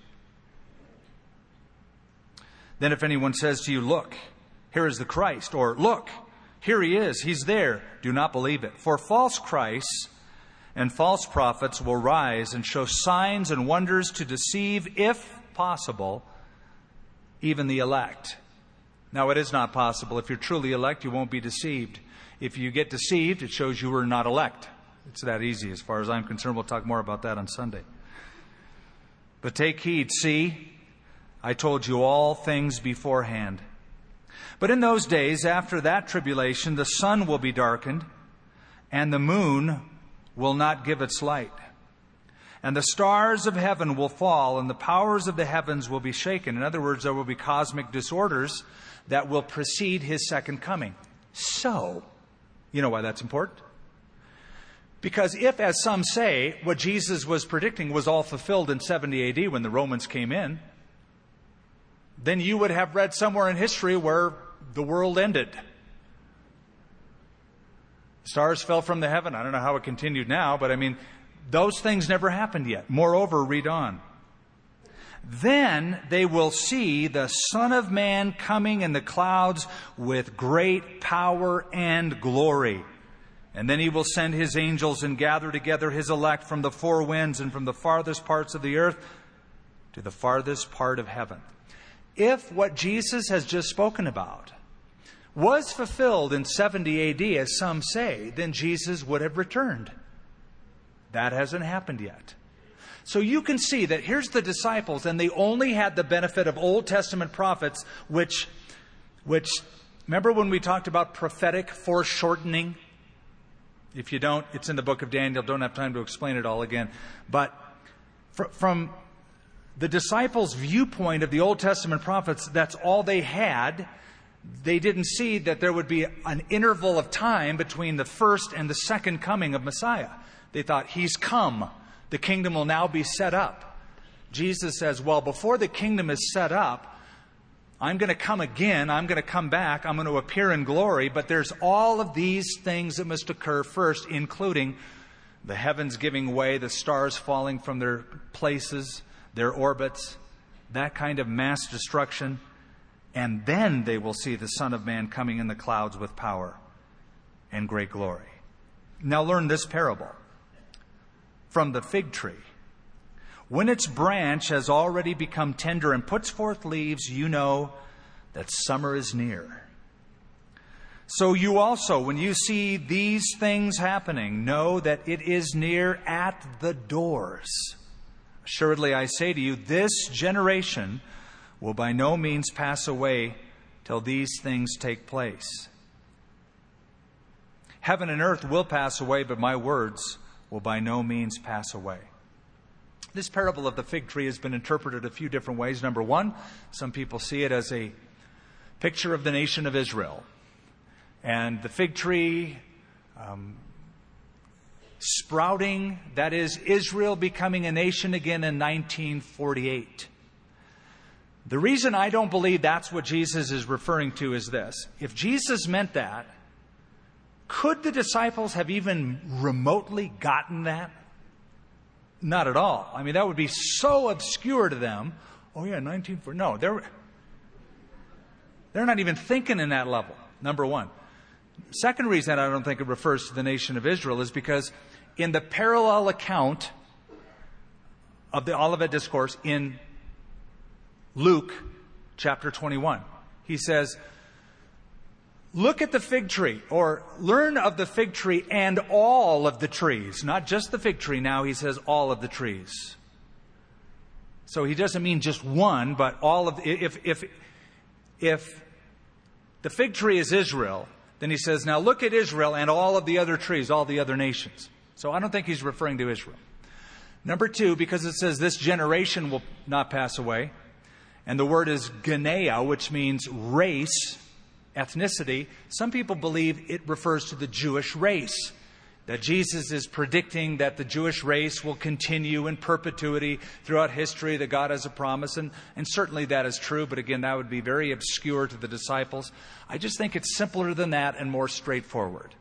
Then if anyone says to you, look, here is the Christ, or look, here he is, he's there, do not believe it. For false Christs and false prophets will rise and show signs and wonders to deceive, if possible, even the elect. Now, it is not possible. If you're truly elect, you won't be deceived. If you get deceived, it shows you were not elect. It's that easy as far as I'm concerned. We'll talk more about that on Sunday. But take heed. See, I told you all things beforehand. But in those days, after that tribulation, the sun will be darkened, and the moon will not give its light. And the stars of heaven will fall, and the powers of the heavens will be shaken. In other words, there will be cosmic disorders that will precede His second coming. So, you know why that's important? Because if, as some say, what Jesus was predicting was all fulfilled in seventy A D when the Romans came in, then you would have read somewhere in history where the world ended. Stars fell from the heaven. I don't know how it continued now, but I mean, those things never happened yet. Moreover, read on. Then they will see the Son of Man coming in the clouds with great power and glory. And then He will send His angels and gather together His elect from the four winds and from the farthest parts of the earth to the farthest part of heaven. If what Jesus has just spoken about was fulfilled in seventy A D, as some say, then Jesus would have returned. That hasn't happened yet. So you can see that here's the disciples, and they only had the benefit of Old Testament prophets, which, which, remember when we talked about prophetic foreshortening? If you don't, it's in the book of Daniel. Don't have time to explain it all again. But fr- from the disciples' viewpoint of the Old Testament prophets, that's all they had. They didn't see that there would be an interval of time between the first and the second coming of Messiah. They thought, He's come. The kingdom will now be set up. Jesus says, well, before the kingdom is set up, I'm going to come again. I'm going to come back. I'm going to appear in glory. But there's all of these things that must occur first, including the heavens giving way, the stars falling from their places, their orbits, that kind of mass destruction. And then they will see the Son of Man coming in the clouds with power and great glory. Now learn this parable from the fig tree. When its branch has already become tender and puts forth leaves, you know that summer is near. So you also, when you see these things happening, know that it is near at the doors. Assuredly, I say to you, this generation will by no means pass away till these things take place. Heaven and earth will pass away, but my words will by no means pass away. This parable of the fig tree has been interpreted a few different ways. Number one, some people see it as a picture of the nation of Israel. And the fig tree um, sprouting, that is, Israel becoming a nation again in nineteen forty-eight. The reason I don't believe that's what Jesus is referring to is this. If Jesus meant that, could the disciples have even remotely gotten that? Not at all. I mean, that would be so obscure to them. Oh yeah, nineteen forty. No, they're, they're not even thinking in that level, number one. Second reason I don't think it refers to the nation of Israel is because in the parallel account of the Olivet Discourse in Luke chapter twenty-one, he says, look at the fig tree, or learn of the fig tree and all of the trees. Not just the fig tree now, he says all of the trees. So he doesn't mean just one, but all of, if, if, if the fig tree is Israel, then he says, now look at Israel and all of the other trees, all the other nations. So I don't think he's referring to Israel. Number two, because it says this generation will not pass away, and the word is genea, which means race, ethnicity, some people believe it refers to the Jewish race. That Jesus is predicting that the Jewish race will continue in perpetuity throughout history, that God has a promise. And, and certainly that is true, but again, that would be very obscure to the disciples. I just think it's simpler than that and more straightforward.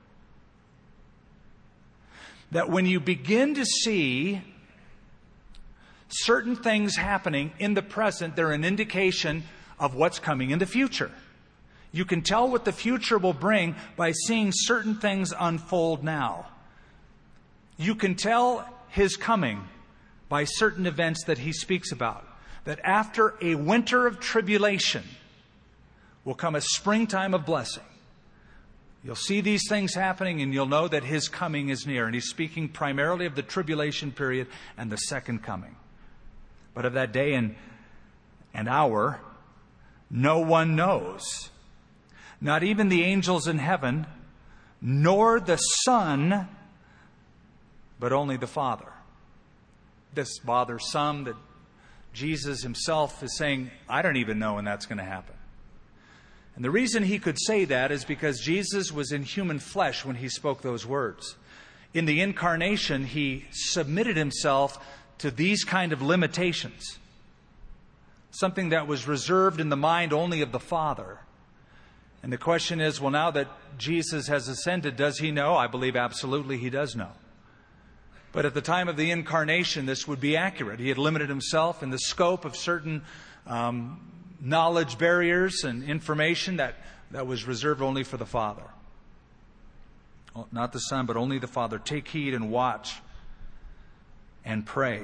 That when you begin to see certain things happening in the present, they're an indication of what's coming in the future. You can tell what the future will bring by seeing certain things unfold now. you can tell his coming by certain events that he speaks about. That after a winter of tribulation will come a springtime of blessing. You'll see these things happening and you'll know that his coming is near. And he's speaking primarily of the tribulation period and the second coming. But of that day and, and hour, no one knows. Not even the angels in heaven, nor the Son, but only the Father. This bothers some that Jesus himself is saying, I don't even know when that's going to happen. And the reason he could say that is because Jesus was in human flesh when he spoke those words. In the incarnation, he submitted himself to these kind of limitations. Something that was reserved in the mind only of the Father. And the question is, well, now that Jesus has ascended, does he know? I believe absolutely he does know. But at the time of the incarnation, this would be accurate. He had limited himself in the scope of certain um, knowledge barriers and information that, that was reserved only for the Father. Not the Son, but only the Father. Take heed and watch and pray.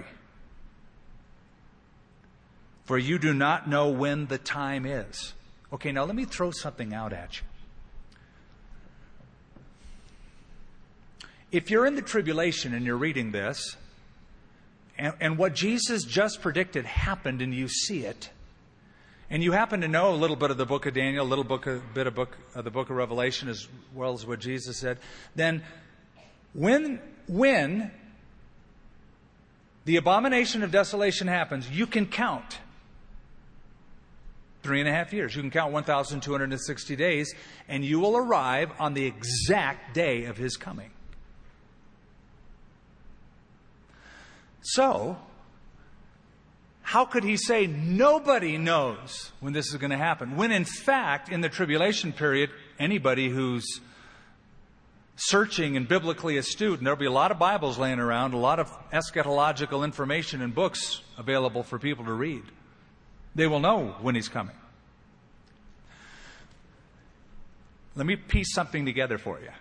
For you do not know when the time is. Okay, now let me throw something out at you. If you're in the tribulation and you're reading this, and, and what Jesus just predicted happened and you see it, and you happen to know a little bit of the book of Daniel, a little book of, bit of, book, of the book of Revelation as well as what Jesus said, then when, when the abomination of desolation happens, you can count three and a half years. You can count one thousand two hundred sixty days, and you will arrive on the exact day of his coming. So, how could he say nobody knows when this is going to happen? When in fact, in the tribulation period, anybody who's searching and biblically astute, and there'll be a lot of Bibles laying around, a lot of eschatological information and books available for people to read. They will know when he's coming. Let me piece something together for you.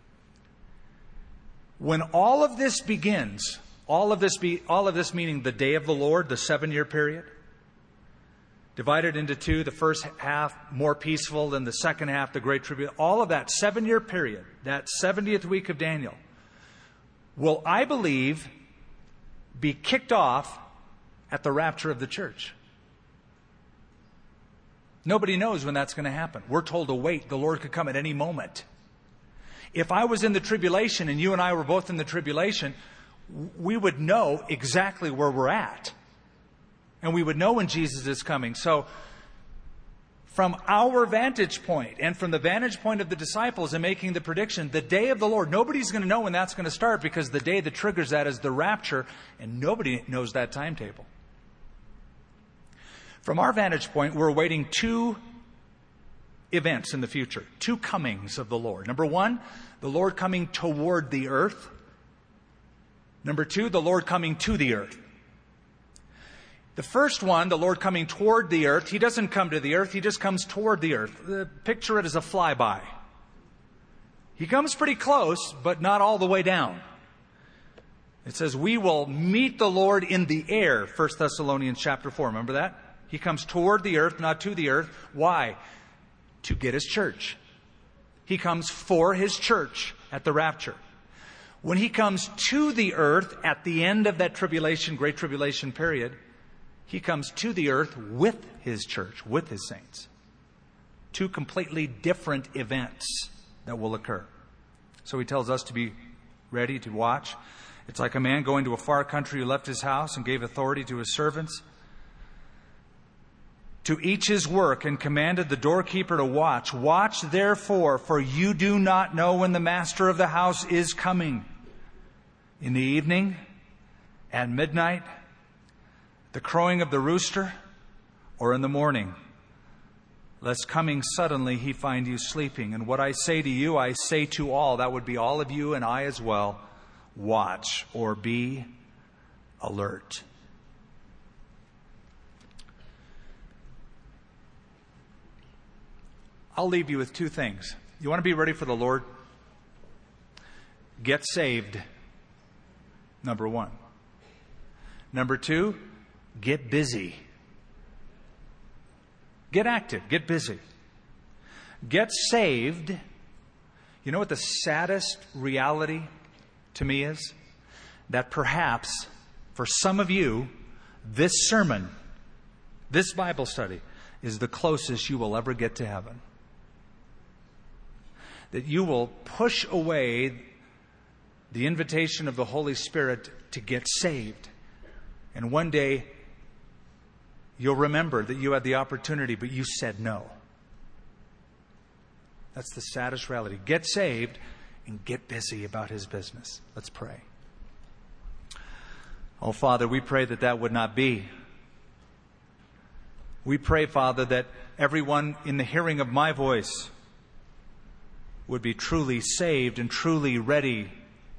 When all of this begins, all of this be, all of this meaning the day of the Lord, the seven-year period, divided into two, the first half more peaceful than the second half, the great tribulation, all of that seven-year period, that seventieth week of Daniel, will, I believe, be kicked off at the rapture of the church. Nobody knows when that's going to happen. We're told to wait. The Lord could come at any moment. If I was in the tribulation and you and I were both in the tribulation, we would know exactly where we're at. And we would know when Jesus is coming. So, from our vantage point and from the vantage point of the disciples in making the prediction, the day of the Lord, nobody's going to know when that's going to start, because the day that triggers that is the rapture, and nobody knows that timetable. From our vantage point, we're awaiting two events in the future, two comings of the Lord. Number one, the Lord coming toward the earth. Number two, the Lord coming to the earth. The first one, the Lord coming toward the earth, he doesn't come to the earth, he just comes toward the earth. Picture it as a flyby. He comes pretty close, but not all the way down. It says, we will meet the Lord in the air, First Thessalonians chapter four. Remember that? He comes toward the earth, not to the earth. Why? To get his church. He comes for his church at the rapture. When he comes to the earth at the end of that tribulation, great tribulation period, he comes to the earth with his church, with his saints. Two completely different events that will occur. So he tells us to be ready to watch. It's like a man going to a far country who left his house and gave authority to his servants to each his work, and commanded the doorkeeper to watch. Watch therefore, for you do not know when the master of the house is coming. In the evening, at midnight, the crowing of the rooster, or in the morning, lest coming suddenly he find you sleeping. And what I say to you, I say to all, that would be all of you and I as well, watch or be alert. I'll leave you with two things. You want to be ready for the Lord? Get saved Number one. Number two, get busy. Get active. Get busy. Get saved. You know what the saddest reality to me is? That perhaps for some of you, this sermon, this Bible study, is the closest you will ever get to heaven. That you will push away the invitation of the Holy Spirit to get saved. And one day, you'll remember that you had the opportunity, but you said no. That's the saddest reality. Get saved and get busy about His business. Let's pray. Oh, Father, we pray that that would not be. We pray, Father, that everyone in the hearing of my voice would be truly saved and truly ready,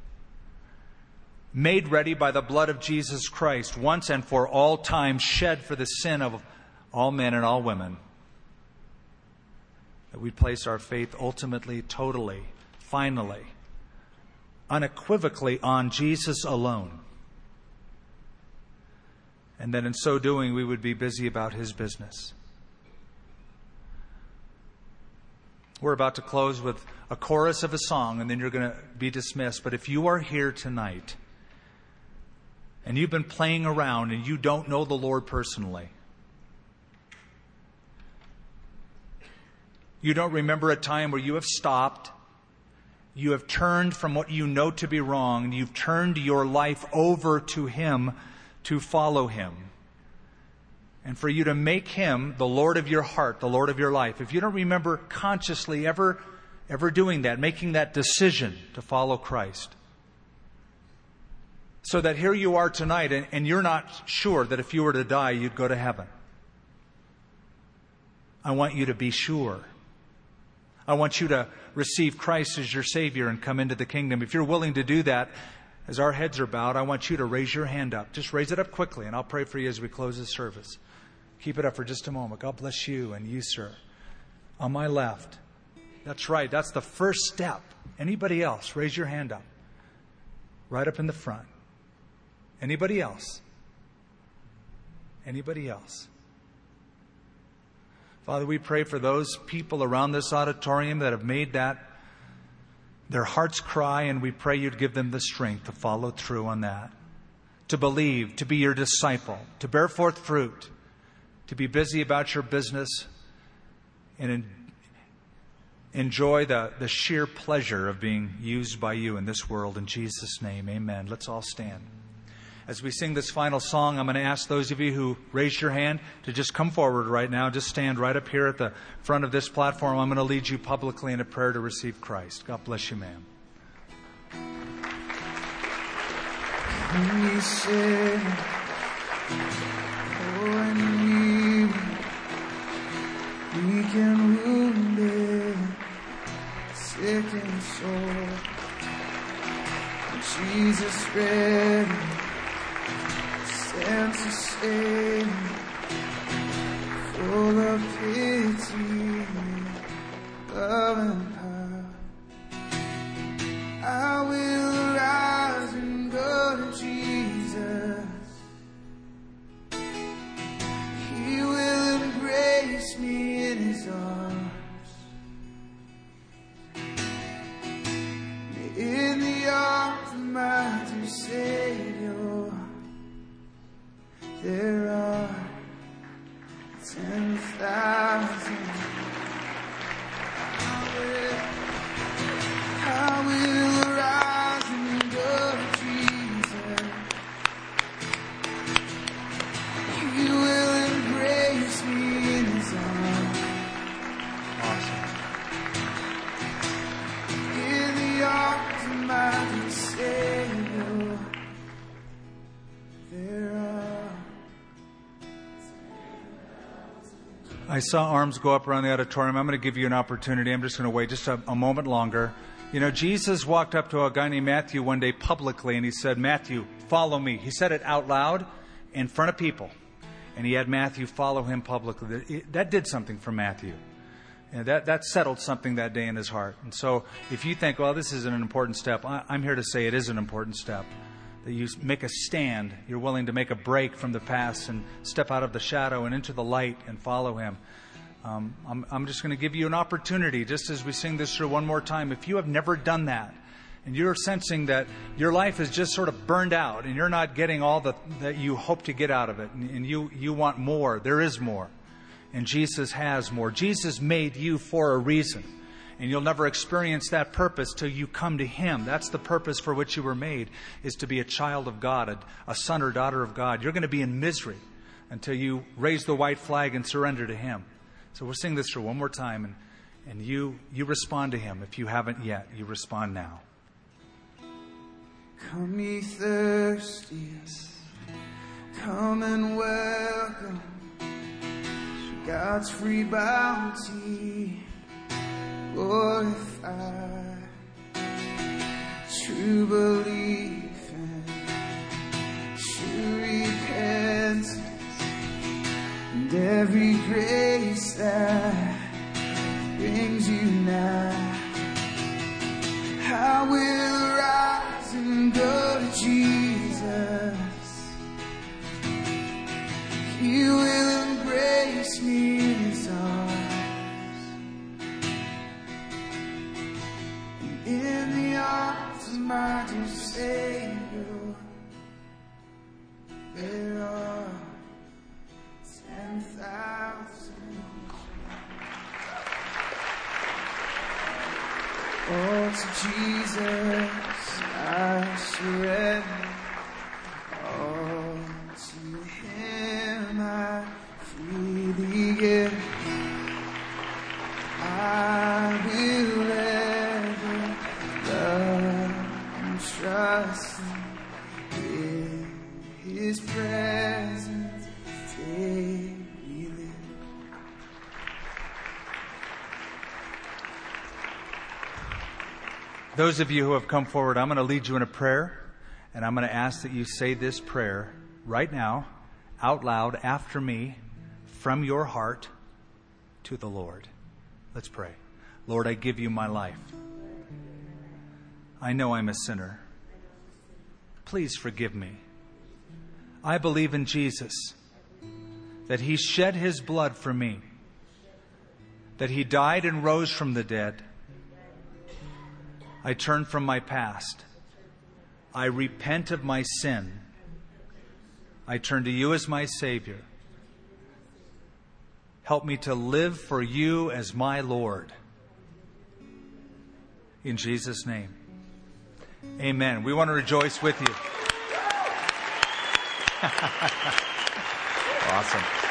made ready by the blood of Jesus Christ, once and for all time, shed for the sin of all men and all women. That we place our faith ultimately, totally, finally, unequivocally on Jesus alone. And that in so doing, we would be busy about His business. We're about to close with a chorus of a song, and then you're going to be dismissed. But if you are here tonight, and you've been playing around, and you don't know the Lord personally, you don't remember a time where you have stopped, you have turned from what you know to be wrong, and you've turned your life over to Him to follow Him. And for you to make Him the Lord of your heart, the Lord of your life. If you don't remember consciously ever, ever doing that, making that decision to follow Christ. So that here you are tonight and, and you're not sure that if you were to die, you'd go to heaven. I want you to be sure. I want you to receive Christ as your Savior and come into the kingdom. If you're willing to do that, as our heads are bowed, I want you to raise your hand up. Just raise it up quickly, and I'll pray for you as we close this service. Keep it up for just a moment. God bless you and you, sir. On my left. That's right. That's the first step. Anybody else? Raise your hand up. Right up in the front. Anybody else? Anybody else? Father, we pray for those people around this auditorium that have made that their heart's cry, and we pray You'd give them the strength to follow through on that. To believe, to be Your disciple, to bear forth fruit, to be busy about Your business, and en- enjoy the, the sheer pleasure of being used by You in this world. In Jesus' name, amen. Let's all stand. As we sing this final song, I'm going to ask those of you who raised your hand to just come forward right now. Just stand right up here at the front of this platform. I'm going to lead you publicly in a prayer to receive Christ. God bless you, ma'am. We say, oh, and we, we can wounded, sick and sore. Jesus ready, stands to save, full of pity, love and power. I will rise and go to Jesus. He will embrace me in His arms. In the arms of my dear Savior, there are ten thousand. I will, I will rise and go to Jesus. He will embrace me in His arms. Awesome. In the arms of my dear Savior, there are. I saw arms go up around the auditorium. I'm going to give you an opportunity. I'm just going to wait just a, a moment longer. You know, Jesus walked up to a guy named Matthew one day publicly, and He said, Matthew, follow me. He said it out loud in front of people. And He had Matthew follow Him publicly. That did something for Matthew. And that, that settled something that day in his heart. And so if you think, well, this isn't an important step, I, I'm here to say it is an important step. that you make a stand. You're willing to make a break from the past and step out of the shadow and into the light and follow Him. Um, I'm, I'm just going to give you an opportunity, just as we sing this through one more time. If you have never done that, and you're sensing that your life is just sort of burned out, and you're not getting all the, that you hope to get out of it, and, and you, you want more, there is more. And Jesus has more. Jesus made you for a reason. And you'll never experience that purpose till you come to Him. That's the purpose for which you were made, is to be a child of God, a, a son or daughter of God. You're going to be in misery until you raise the white flag and surrender to Him. So we'll sing this through one more time, and, and you, you respond to Him. If you haven't yet, you respond now. Come ye thirsty, come and welcome God's free bounty. Glorify true belief and true repentance, and every grace that brings you nigh. I will rise and go to Jesus. He will embrace me in His arms. In the arms of my dear Savior, there are ten thousand. Oh, to Jesus I surrender. Oh, to Him I freely give. I will ever love and trust in His presence daily live. Those of you who have come forward, I'm going to lead you in a prayer, and I'm going to ask that you say this prayer right now, out loud, after me, from your heart to the Lord. Let's pray. Lord, I give you my life. I know I'm a sinner. Please forgive me. I believe in Jesus, that He shed His blood for me, that He died and rose from the dead. I turn from my past. I repent of my sin. I turn to you as my Savior. Help me to live for you as my Lord. In Jesus' name, amen. We want to rejoice with you. Awesome.